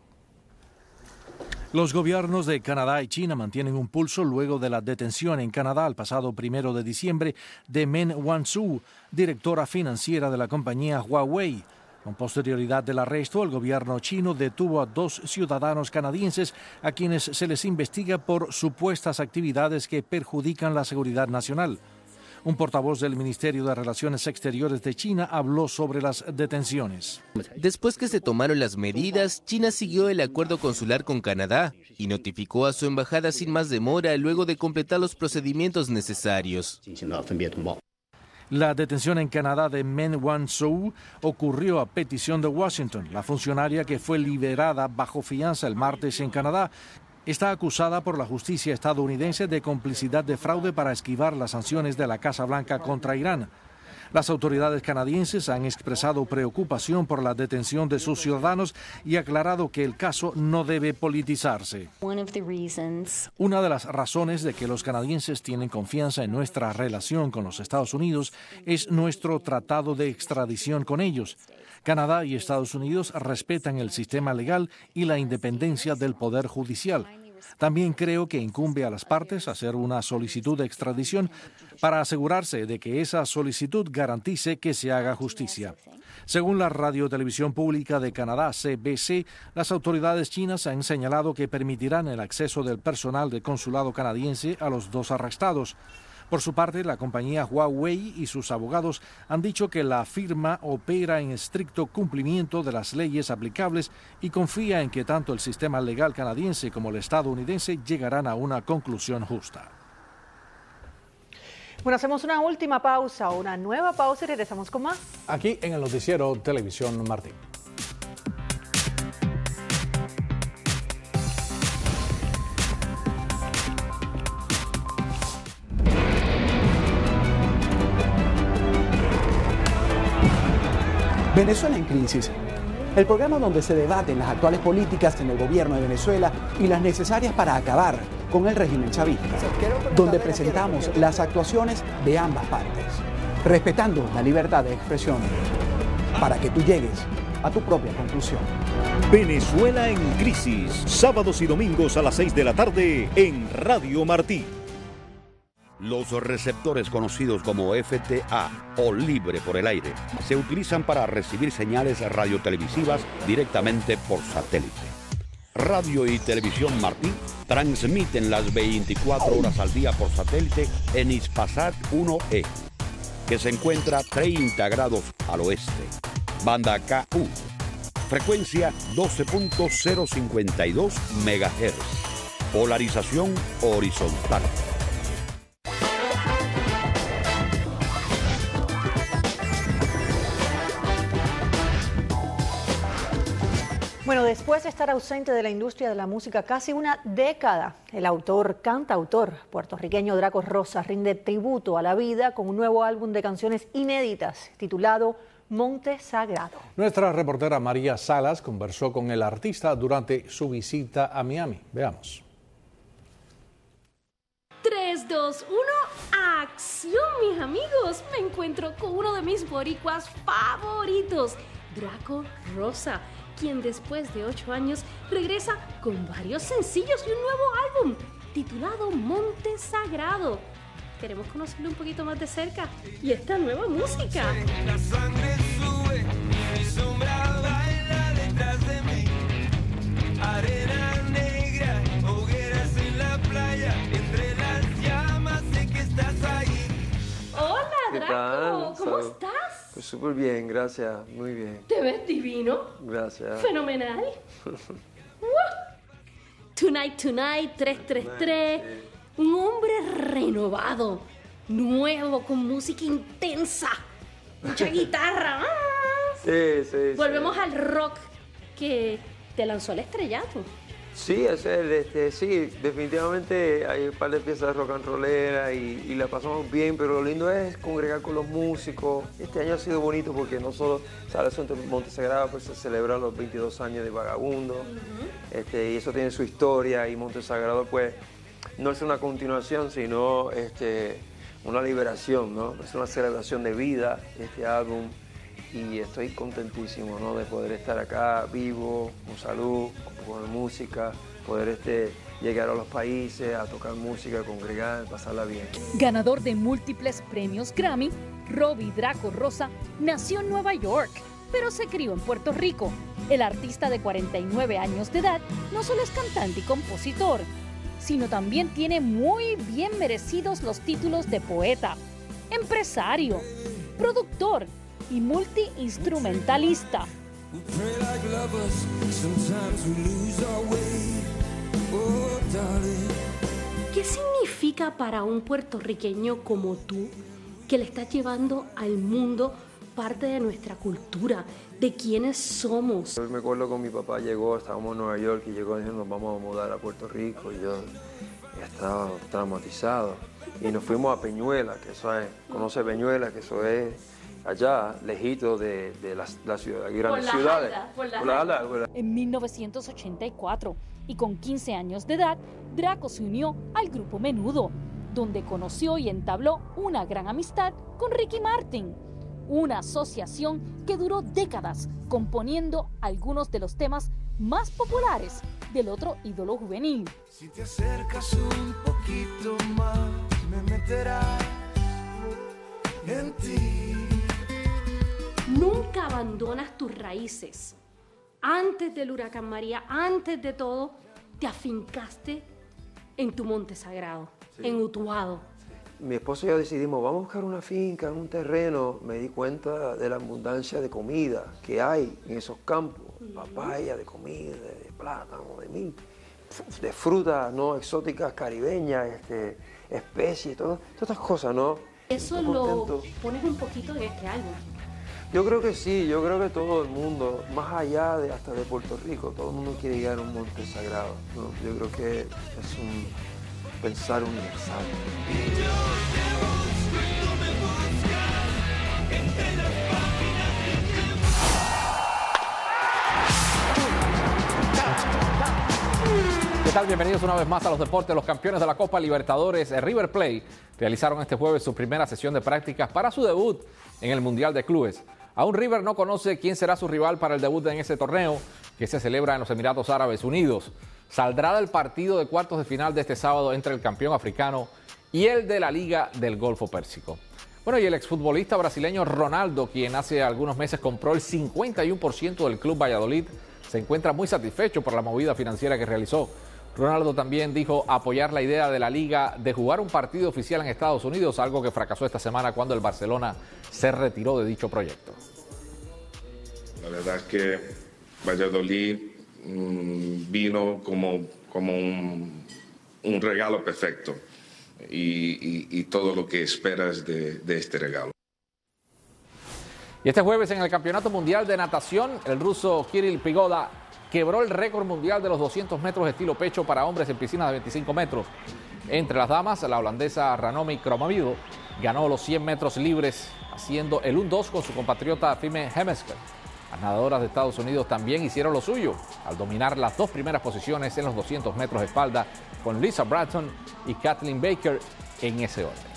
Los gobiernos de Canadá y China mantienen un pulso luego de la detención en Canadá el pasado 1 de diciembre de Meng Wanzhou, directora financiera de la compañía Huawei. Con posterioridad del arresto, el gobierno chino detuvo a 2 ciudadanos canadienses a quienes se les investiga por supuestas actividades que perjudican la seguridad nacional. Un portavoz del Ministerio de Relaciones Exteriores de China habló sobre las detenciones. Después que se tomaron las medidas, China siguió el acuerdo consular con Canadá y notificó a su embajada sin más demora luego de completar los procedimientos necesarios. La detención en Canadá de Meng Wanzhou ocurrió a petición de Washington. La funcionaria, que fue liberada bajo fianza el martes en Canadá, está acusada por la justicia estadounidense de complicidad de fraude para esquivar las sanciones de la Casa Blanca contra Irán. Las autoridades canadienses han expresado preocupación por la detención de sus ciudadanos y aclarado que el caso no debe politizarse. Una de las razones de que los canadienses tienen confianza en nuestra relación con los Estados Unidos es nuestro tratado de extradición con ellos. Canadá y Estados Unidos respetan el sistema legal y la independencia del Poder Judicial. También creo que incumbe a las partes hacer una solicitud de extradición para asegurarse de que esa solicitud garantice que se haga justicia. Según la radiotelevisión pública de Canadá, CBC, las autoridades chinas han señalado que permitirán el acceso del personal del consulado canadiense a los 2 arrestados. Por su parte, la compañía Huawei y sus abogados han dicho que la firma opera en estricto cumplimiento de las leyes aplicables y confía en que tanto el sistema legal canadiense como el estadounidense llegarán a una conclusión justa. Bueno, hacemos una última pausa, una nueva pausa y regresamos con más. Aquí en el noticiero Televisión Martín. Venezuela en crisis. El programa donde se debaten las actuales políticas en el gobierno de Venezuela y las necesarias para acabar con el régimen chavista, donde presentamos las actuaciones de ambas partes, respetando la libertad de expresión, para que tú llegues a tu propia conclusión. Venezuela en crisis, sábados y domingos a las 6 de la tarde en Radio Martí. Los receptores conocidos como FTA o libre por el aire se utilizan para recibir señales radiotelevisivas directamente por satélite. Radio y Televisión Martí transmiten las 24 horas al día por satélite en Hispasat 1E, que se encuentra 30 grados al oeste. Banda KU, frecuencia 12.052 MHz, polarización horizontal. Bueno, después de estar ausente de la industria de la música casi una década, el cantautor puertorriqueño Draco Rosa rinde tributo a la vida con un nuevo álbum de canciones inéditas titulado Monte Sagrado. Nuestra reportera María Salas conversó con el artista durante su visita a Miami. Veamos. 3, 2, 1, ¡acción, mis amigos! Me encuentro con uno de mis boricuas favoritos, Draco Rosa, quien después de 8 años regresa con varios sencillos y un nuevo álbum titulado Monte Sagrado. Queremos conocerlo un poquito más de cerca y esta nueva música. La sangre sube, mi sombra baila detrás de mí. Arena negra, hogueras en la playa, entre las llamas sé que estás ahí. Hola, Draco, ¿cómo estás? Pues súper bien, gracias, muy bien. ¿Te ves divino? Gracias. Fenomenal. Tonight, 333. Un hombre renovado, nuevo, con música intensa, mucha guitarra. Sí. Volvemos al rock que te lanzó al estrellato. Sí, sí, definitivamente hay un par de piezas de rock and rollera y la pasamos bien, pero lo lindo es congregar con los músicos. Este año ha sido bonito porque no solo Salazón Monte Sagrado, pues se celebran los 22 años de Vagabundo, y eso tiene su historia, y Monte Sagrado pues no es una continuación, sino una liberación, ¿no? Es una celebración de vida, este álbum, y estoy contentísimo, ¿no? De poder estar acá vivo, con salud, con música, poder llegar a los países, a tocar música, congregar, pasarla bien. Ganador de múltiples premios Grammy, Robbie Draco Rosa nació en Nueva York, pero se crió en Puerto Rico. El artista de 49 años de edad no solo es cantante y compositor, sino también tiene muy bien merecidos los títulos de poeta, empresario, productor y multiinstrumentalista. ¿Qué significa para un puertorriqueño como tú que le estás llevando al mundo parte de nuestra cultura, de quiénes somos? Yo me acuerdo con mi papá estábamos en Nueva York y llegó y dijo, nos vamos a mudar a Puerto Rico, y yo estaba traumatizado. Y nos fuimos a Peñuela, que eso es, conoce Peñuela, que eso es allá, lejito de las ciudades, grandes ciudades. En 1984, y con 15 años de edad, Draco se unió al grupo Menudo, donde conoció y entabló una gran amistad con Ricky Martin, una asociación que duró décadas componiendo algunos de los temas más populares del otro ídolo juvenil. Si te acercas un poquito más, me meterás en ti. Nunca abandonas tus raíces. Antes del huracán María, antes de todo, te afincaste en tu monte sagrado, en Utuado. Mi esposo y yo decidimos, vamos a buscar una finca, un terreno. Me di cuenta de la abundancia de comida que hay en esos campos. Papaya, de comida, de plátano, de frutas no exóticas, caribeñas, especies, todas estas cosas, ¿no? Eso lo pones un poquito en este álbum. Yo creo que sí, yo creo que todo el mundo, más allá hasta de Puerto Rico, todo el mundo quiere llegar a un monte sagrado, ¿no? Yo creo que es un pensar universal. ¿Qué tal? Bienvenidos una vez más a los deportes. Los campeones de la Copa Libertadores, River Plate, realizaron este jueves su primera sesión de prácticas para su debut en el Mundial de Clubes. Aún River no conoce quién será su rival para el debut en ese torneo que se celebra en los Emiratos Árabes Unidos. Saldrá del partido de cuartos de final de este sábado entre el campeón africano y el de la Liga del Golfo Pérsico. Bueno, y el exfutbolista brasileño Ronaldo, quien hace algunos meses compró el 51% del Club Valladolid, se encuentra muy satisfecho por la movida financiera que realizó. Ronaldo también dijo apoyar la idea de la Liga de jugar un partido oficial en Estados Unidos, algo que fracasó esta semana cuando el Barcelona se retiró de dicho proyecto. La verdad es que Valladolid vino como un regalo perfecto y todo lo que esperas de este regalo. Y este jueves en el Campeonato Mundial de Natación, el ruso Kirill Prigoda quebró el récord mundial de los 200 metros estilo pecho para hombres en piscinas de 25 metros. Entre las damas, la holandesa Ranomi Kromowidou ganó los 100 metros libres, haciendo el 1-2 con su compatriota Fime Hemesker. Las nadadoras de Estados Unidos también hicieron lo suyo, al dominar las dos primeras posiciones en los 200 metros de espalda, con Lisa Bratton y Kathleen Baker en ese orden.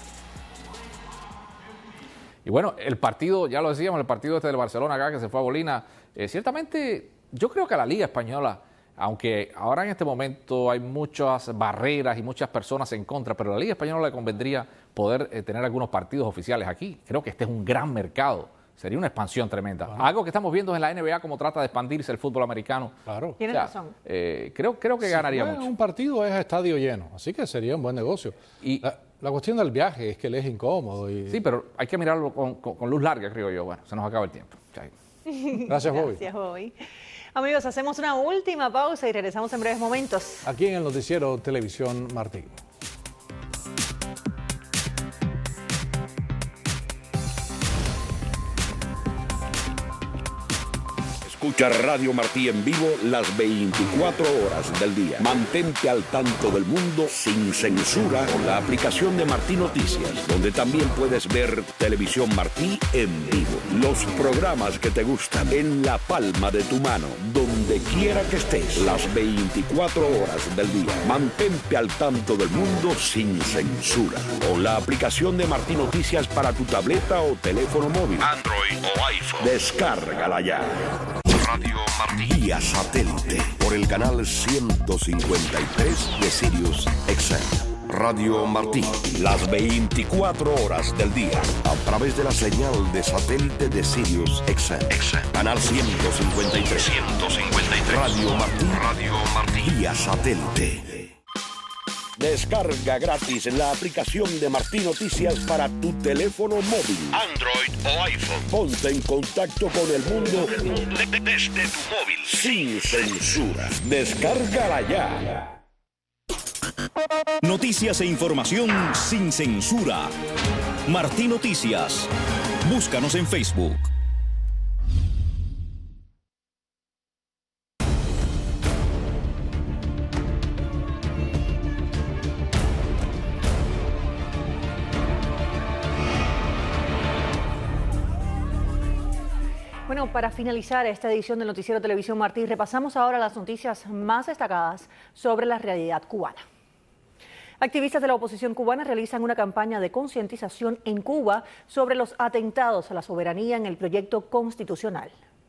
Y bueno, el partido, ya lo decíamos, el partido este del Barcelona acá que se fue a Bolina, ciertamente yo creo que a la Liga Española, aunque ahora en este momento hay muchas barreras y muchas personas en contra, pero a la Liga Española le convendría poder tener algunos partidos oficiales aquí. Creo que este es un gran mercado. Sería una expansión tremenda. Ajá. Algo que estamos viendo en la NBA, cómo trata de expandirse el fútbol americano. Claro. Tienes razón. Creo que ganaría mucho. Un partido es a estadio lleno, así que sería un buen negocio. Y la cuestión del viaje es que le es incómodo. Sí, pero hay que mirarlo con luz larga, creo yo. Bueno, se nos acaba el tiempo. Gracias, Bobby. Gracias, Bobby. Amigos, hacemos una última pausa y regresamos en breves momentos. Aquí en el noticiero Televisión Martí. Escucha Radio Martí en vivo las 24 horas del día. Mantente al tanto del mundo sin censura con la aplicación de Martí Noticias, donde también puedes ver Televisión Martí en vivo. Los programas que te gustan en la palma de tu mano, donde quiera que estés, las 24 horas del día. Mantente al tanto del mundo sin censura con la aplicación de Martí Noticias para tu tableta o teléfono móvil, Android o iPhone. Descárgala ya. Radio Martí vía satélite por el canal 153 de Sirius XM. Radio Martí, las 24 horas del día a través de la señal de satélite de Sirius XM. Canal 153. Radio Martí vía satélite. Descarga gratis la aplicación de Martí Noticias para tu teléfono móvil, Android o iPhone. Ponte en contacto con el mundo desde tu móvil, sin censura. Descárgala ya. Noticias e información sin censura. Martí Noticias. Búscanos en Facebook. Bueno, para finalizar esta edición del Noticiero Televisión Martí, repasamos ahora las noticias más destacadas sobre la realidad cubana. Activistas de la oposición cubana realizan una campaña de concientización en Cuba sobre los atentados a la soberanía en el proyecto constitucional.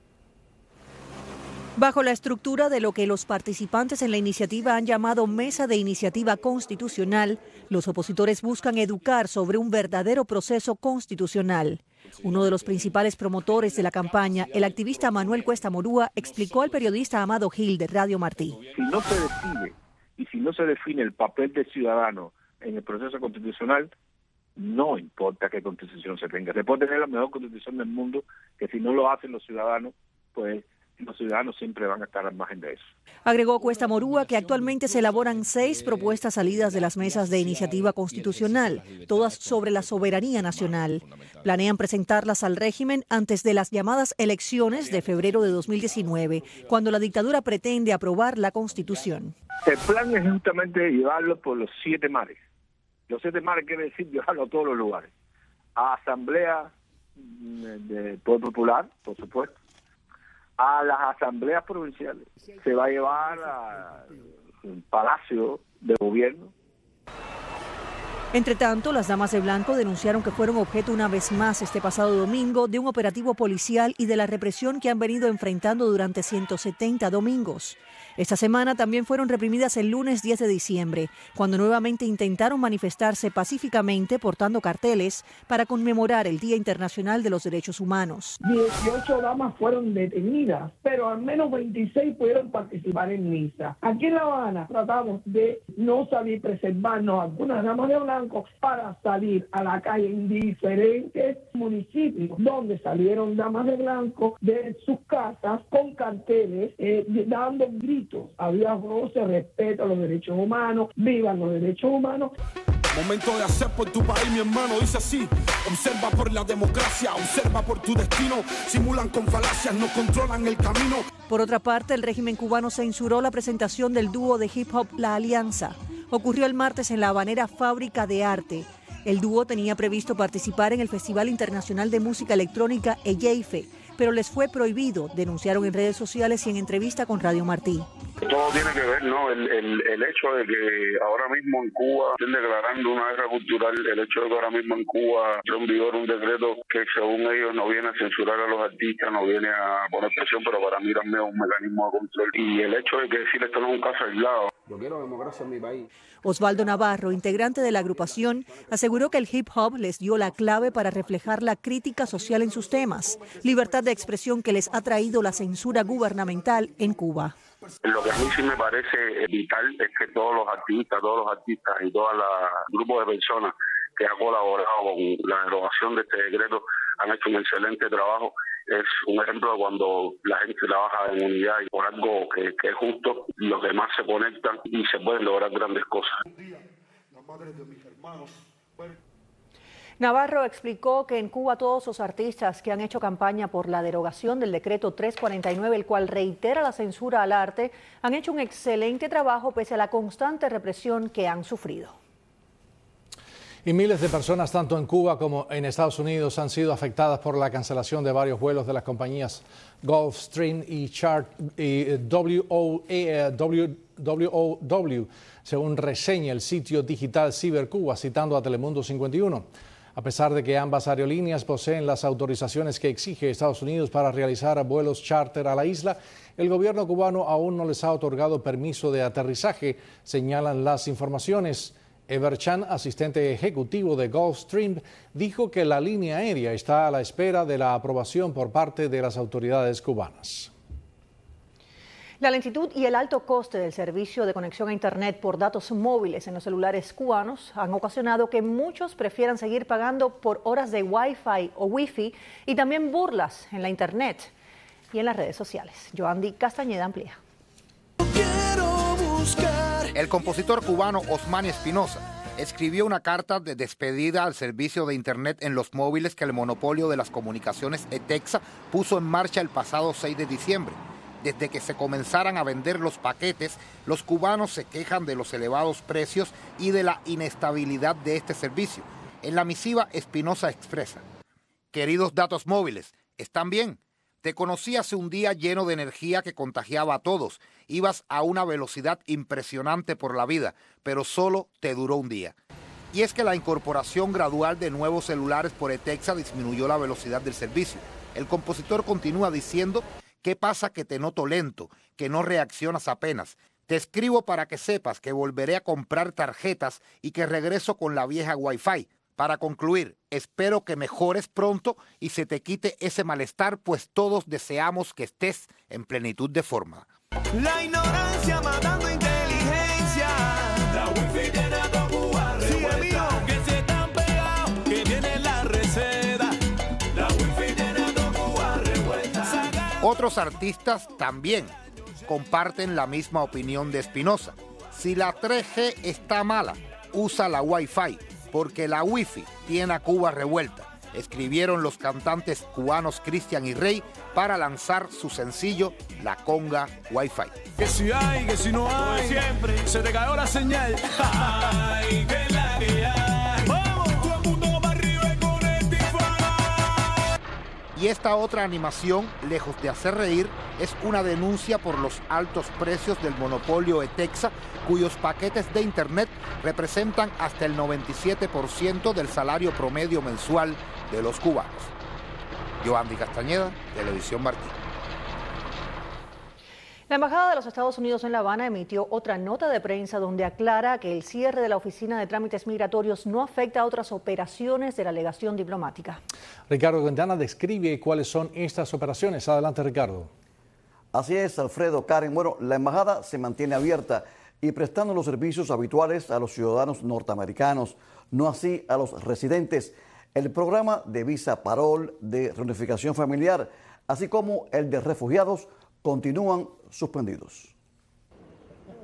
Bajo la estructura de lo que los participantes en la iniciativa han llamado Mesa de Iniciativa Constitucional, los opositores buscan educar sobre un verdadero proceso constitucional. Uno de los principales promotores de la campaña, el activista Manuel Cuesta Morúa, explicó al periodista Amado Gil de Radio Martí. Si no se decide y si no se define el papel del ciudadano en el proceso constitucional, no importa qué constitución se tenga. Se puede tener la mejor constitución del mundo, que si no lo hacen los ciudadanos, pues los ciudadanos siempre van a estar al margen de eso. Agregó Cuesta Morúa que actualmente se elaboran 6 propuestas salidas de las mesas de iniciativa constitucional, todas sobre la soberanía nacional. Planean presentarlas al régimen antes de las llamadas elecciones de febrero de 2019, cuando la dictadura pretende aprobar la Constitución. El plan es justamente llevarlo por los 7 mares. Los 7 mares quiere decir llevarlo a todos los lugares. A asamblea de Pueblo Popular, por supuesto. A las asambleas provinciales. Se va a llevar al Palacio de Gobierno. Entre tanto, las damas de blanco denunciaron que fueron objeto una vez más este pasado domingo de un operativo policial y de la represión que han venido enfrentando durante 170 domingos. Esta semana también fueron reprimidas el lunes 10 de diciembre, cuando nuevamente intentaron manifestarse pacíficamente portando carteles para conmemorar el Día Internacional de los Derechos Humanos. 18 damas fueron detenidas, pero al menos 26 pudieron participar en misa. Aquí en La Habana tratamos de no salir, preservarnos algunas damas de blanco para salir a la calle en diferentes municipios donde salieron damas de blanco de sus casas con carteles dando gritos. Había voces, respeto a los derechos humanos, vivan los derechos humanos. Momento de hacer por tu país, mi hermano, dice así. Observa por la democracia, observa por tu destino. Simulan con falacias, no controlan el camino. Por otra parte, el régimen cubano censuró la presentación del dúo de hip hop La Alianza. Ocurrió el martes en la habanera Fábrica de Arte. El dúo tenía previsto participar en el Festival Internacional de Música Electrónica EYFE, pero les fue prohibido, denunciaron en redes sociales y en entrevista con Radio Martí. Todo tiene que ver, ¿no? El hecho de que ahora mismo en Cuba estén declarando una guerra cultural, el hecho de que ahora mismo en Cuba esté en vigor un decreto que según ellos no viene a censurar a los artistas, no viene a poner presión, pero para mí también es un mecanismo de control. Y el hecho de que decir esto no es un caso aislado. Yo quiero democracia en mi país. Osvaldo Navarro, integrante de la agrupación, aseguró que el hip hop les dio la clave para reflejar la crítica social en sus temas, libertad de expresión que les ha traído la censura gubernamental en Cuba. Lo que a mí sí me parece vital es que todos los artistas y todos los grupos de personas que han colaborado con la derogación de este decreto han hecho un excelente trabajo. Es un ejemplo de cuando la gente trabaja en unidad y por algo que es justo, los demás se conectan y se pueden lograr grandes cosas. Navarro explicó que en Cuba todos los artistas que han hecho campaña por la derogación del decreto 349, el cual reitera la censura al arte, han hecho un excelente trabajo pese a la constante represión que han sufrido. Y miles de personas, tanto en Cuba como en Estados Unidos, han sido afectadas por la cancelación de varios vuelos de las compañías Gulfstream y WOW, según reseña el sitio digital Cibercuba, citando a Telemundo 51. A pesar de que ambas aerolíneas poseen las autorizaciones que exige Estados Unidos para realizar vuelos charter a la isla, el gobierno cubano aún no les ha otorgado permiso de aterrizaje, señalan las informaciones. Ever Chan, asistente ejecutivo de Gulfstream, dijo que la línea aérea está a la espera de la aprobación por parte de las autoridades cubanas. La lentitud y el alto coste del servicio de conexión a Internet por datos móviles en los celulares cubanos han ocasionado que muchos prefieran seguir pagando por horas de Wi-Fi o Wi-Fi y también burlas en la Internet y en las redes sociales. Joandy Castañeda amplía. El compositor cubano Osmani Espinosa escribió una carta de despedida al servicio de Internet en los móviles que el monopolio de las comunicaciones ETEXA puso en marcha el pasado 6 de diciembre. Desde que se comenzaran a vender los paquetes, los cubanos se quejan de los elevados precios y de la inestabilidad de este servicio. En la misiva, Espinosa expresa: queridos datos móviles, ¿están bien? Te conocí hace un día lleno de energía que contagiaba a todos. Ibas a una velocidad impresionante por la vida, pero solo te duró un día. Y es que la incorporación gradual de nuevos celulares por ETEXA disminuyó la velocidad del servicio. El compositor continúa diciendo: ¿qué pasa que te noto lento, que no reaccionas apenas? Te escribo para que sepas que volveré a comprar tarjetas y que regreso con la vieja Wi-Fi. Para concluir, espero que mejores pronto y se te quite ese malestar, pues todos deseamos que estés en plenitud de forma. La ignorancia matando inteligencia. La Wi-Fi tiene a todo Cuba revuelta. Que se están pegados, que viene la receta. La Wi-Fi tiene a todo Cuba revuelta. Otros artistas también comparten la misma opinión de Espinosa. Si la 3G está mala, usa la Wi-Fi, porque la Wi-Fi tiene a Cuba revuelta, escribieron los cantantes cubanos Cristian y Rey para lanzar su sencillo La Conga Wi-Fi. Que si hay, que si no hay, siempre se te cayó la señal. Ay, que la que hay. Vamos, todo el mundo para arriba con el tifana. Y esta otra animación, lejos de hacer reír, es una denuncia por los altos precios del monopolio ETEXA, cuyos paquetes de Internet representan hasta el 97% del salario promedio mensual de los cubanos. Joandy Castañeda, Televisión Martí. La Embajada de los Estados Unidos en La Habana emitió otra nota de prensa donde aclara que el cierre de la Oficina de Trámites Migratorios no afecta a otras operaciones de la legación diplomática. Ricardo Quintana describe cuáles son estas operaciones. Adelante, Ricardo. Así es, Alfredo, Karen. Bueno, la embajada se mantiene abierta y prestando los servicios habituales a los ciudadanos norteamericanos, no así a los residentes. El programa de visa parol, de reunificación familiar, así como el de refugiados, continúan suspendidos.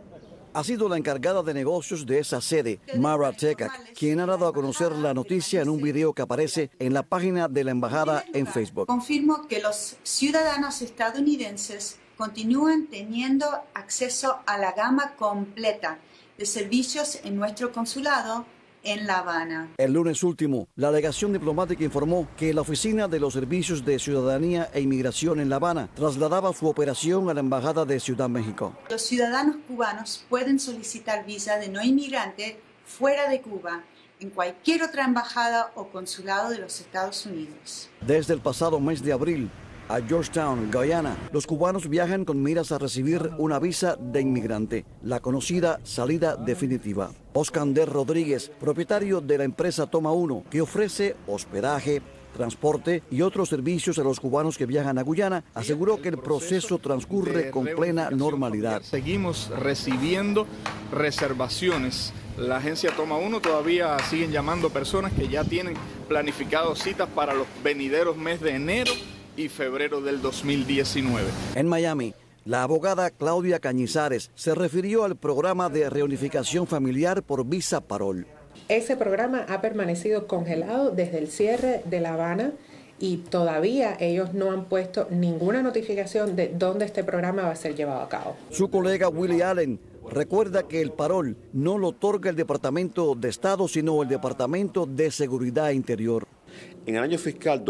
ha sido la encargada de negocios de esa sede, Mara Tekak, quien ha dado a conocer la noticia en un video que aparece en la página de la embajada en Facebook. Confirmo que los ciudadanos estadounidenses continúan teniendo acceso a la gama completa de servicios en nuestro consulado en La Habana. El lunes último, la delegación diplomática informó que la Oficina de los Servicios de Ciudadanía e Inmigración en La Habana trasladaba su operación a la Embajada de Ciudad México. Los ciudadanos cubanos pueden solicitar visa de no inmigrante fuera de Cuba en cualquier otra embajada o consulado de los Estados Unidos. Desde el pasado mes de abril, a Georgetown, Guyana, los cubanos viajan con miras a recibir una visa de inmigrante, la conocida salida definitiva. Oscander Rodríguez, propietario de la empresa Toma 1, que ofrece hospedaje, transporte y otros servicios a los cubanos que viajan a Guyana, aseguró que el proceso transcurre con plena normalidad. Seguimos recibiendo reservaciones. La agencia Toma 1 todavía siguen llamando personas que ya tienen planificado citas para los venideros mes de enero y febrero del 2019. En Miami, la abogada Claudia Cañizares se refirió al programa de reunificación familiar por visa parol. Ese programa ha permanecido congelado desde el cierre de La Habana y todavía ellos no han puesto ninguna notificación de dónde este programa va a ser llevado a cabo. Su colega Willie Allen recuerda que el parol no lo otorga el Departamento de Estado, sino el Departamento de Seguridad Interior. En el año fiscal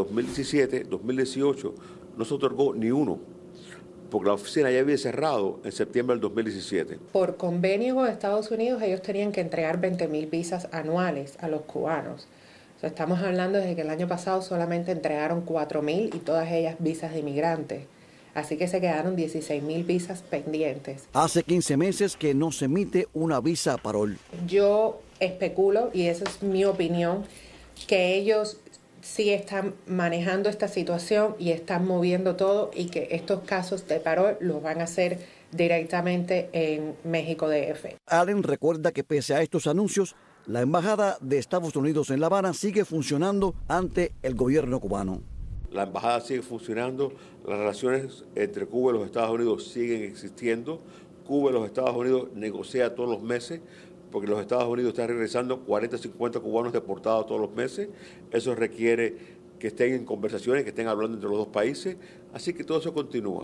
2017-2018 no se otorgó ni uno, porque la oficina ya había cerrado en septiembre del 2017. Por convenio con Estados Unidos, ellos tenían que entregar 20,000 visas anuales a los cubanos. O sea, estamos hablando de que el año pasado solamente entregaron 4,000 y todas ellas visas de inmigrantes. Así que se quedaron 16,000 visas pendientes. Hace 15 meses que no se emite una visa parol. Yo especulo, y esa es mi opinión, que ellos sí están manejando esta situación y están moviendo todo y que estos casos de parol los van a hacer directamente en México DF. Allen recuerda que pese a estos anuncios, la Embajada de Estados Unidos en La Habana sigue funcionando ante el gobierno cubano. La embajada sigue funcionando, las relaciones entre Cuba y los Estados Unidos siguen existiendo. Cuba y los Estados Unidos negocian todos los meses, porque los Estados Unidos están regresando 40, 50 cubanos deportados todos los meses. Eso requiere que estén en conversaciones, que estén hablando entre los dos países. Así que todo eso continúa.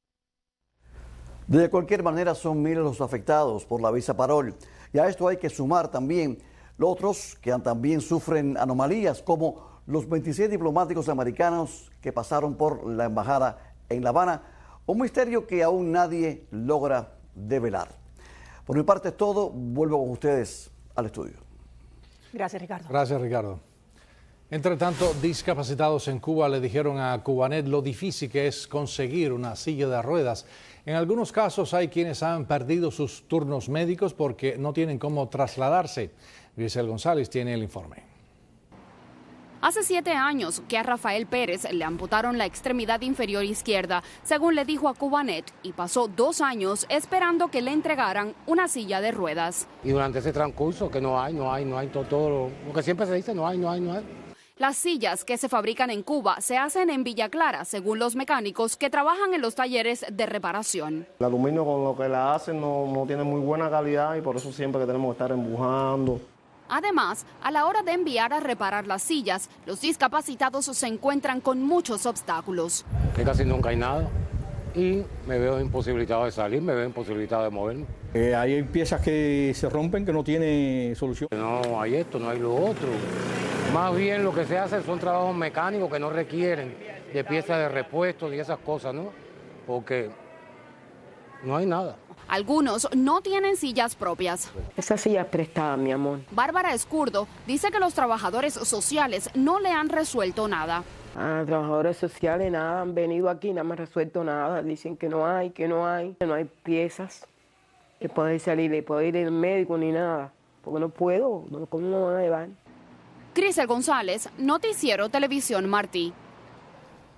De cualquier manera, son miles los afectados por la visa parol. Y a esto hay que sumar también los otros que también sufren anomalías, como los 26 diplomáticos americanos que pasaron por la embajada en La Habana. Un misterio que aún nadie logra develar. Por mi parte es todo. Vuelvo con ustedes al estudio. Gracias, Ricardo. Gracias, Ricardo. Entre tanto, discapacitados en Cuba le dijeron a Cubanet lo difícil que es conseguir una silla de ruedas. En algunos casos hay quienes han perdido sus turnos médicos porque no tienen cómo trasladarse. Grisel González tiene el informe. Hace 7 años que a Rafael Pérez le amputaron la extremidad inferior izquierda, según le dijo a Cubanet, y pasó 2 años esperando que le entregaran una silla de ruedas. Y durante ese transcurso que no hay, todo lo que siempre se dice, no hay. Las sillas que se fabrican en Cuba se hacen en Villa Clara, según los mecánicos que trabajan en los talleres de reparación. El aluminio con lo que la hacen no tiene muy buena calidad y por eso siempre que tenemos que estar empujando. Además, a la hora de enviar a reparar las sillas, los discapacitados se encuentran con muchos obstáculos. Que casi nunca hay nada y me veo imposibilitado de salir, me veo imposibilitado de moverme. Hay piezas que se rompen que no tiene solución. No hay esto, no hay lo otro. Más bien lo que se hace son trabajos mecánicos que no requieren de piezas de repuesto y esas cosas, ¿no? Porque no hay nada. Algunos no tienen sillas propias. Esa silla es prestada, mi amor. Bárbara Escurdo dice que los trabajadores sociales no le han resuelto nada. Trabajadores sociales nada, han venido aquí, no me han resuelto nada. Dicen que no hay piezas. Que puede salir, le puedo ir al médico ni nada. Porque no puedo, ¿cómo me van a llevar? Grisel González, Noticiero Televisión Martí.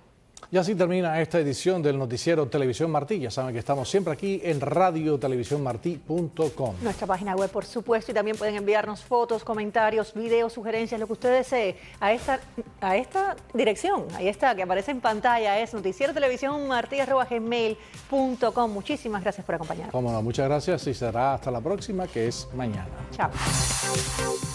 Y así termina esta edición del noticiero Televisión Martí. Ya saben que estamos siempre aquí en radiotelevisiónmartí.com. Nuestra página web, por supuesto, y también pueden enviarnos fotos, comentarios, videos, sugerencias, lo que usted desee a esta dirección. Ahí está, que aparece en pantalla, es noticierotelevisiónmartí@gmail.com. Muchísimas gracias por acompañarnos. Cómo no, muchas gracias y será hasta la próxima, que es mañana. Chao.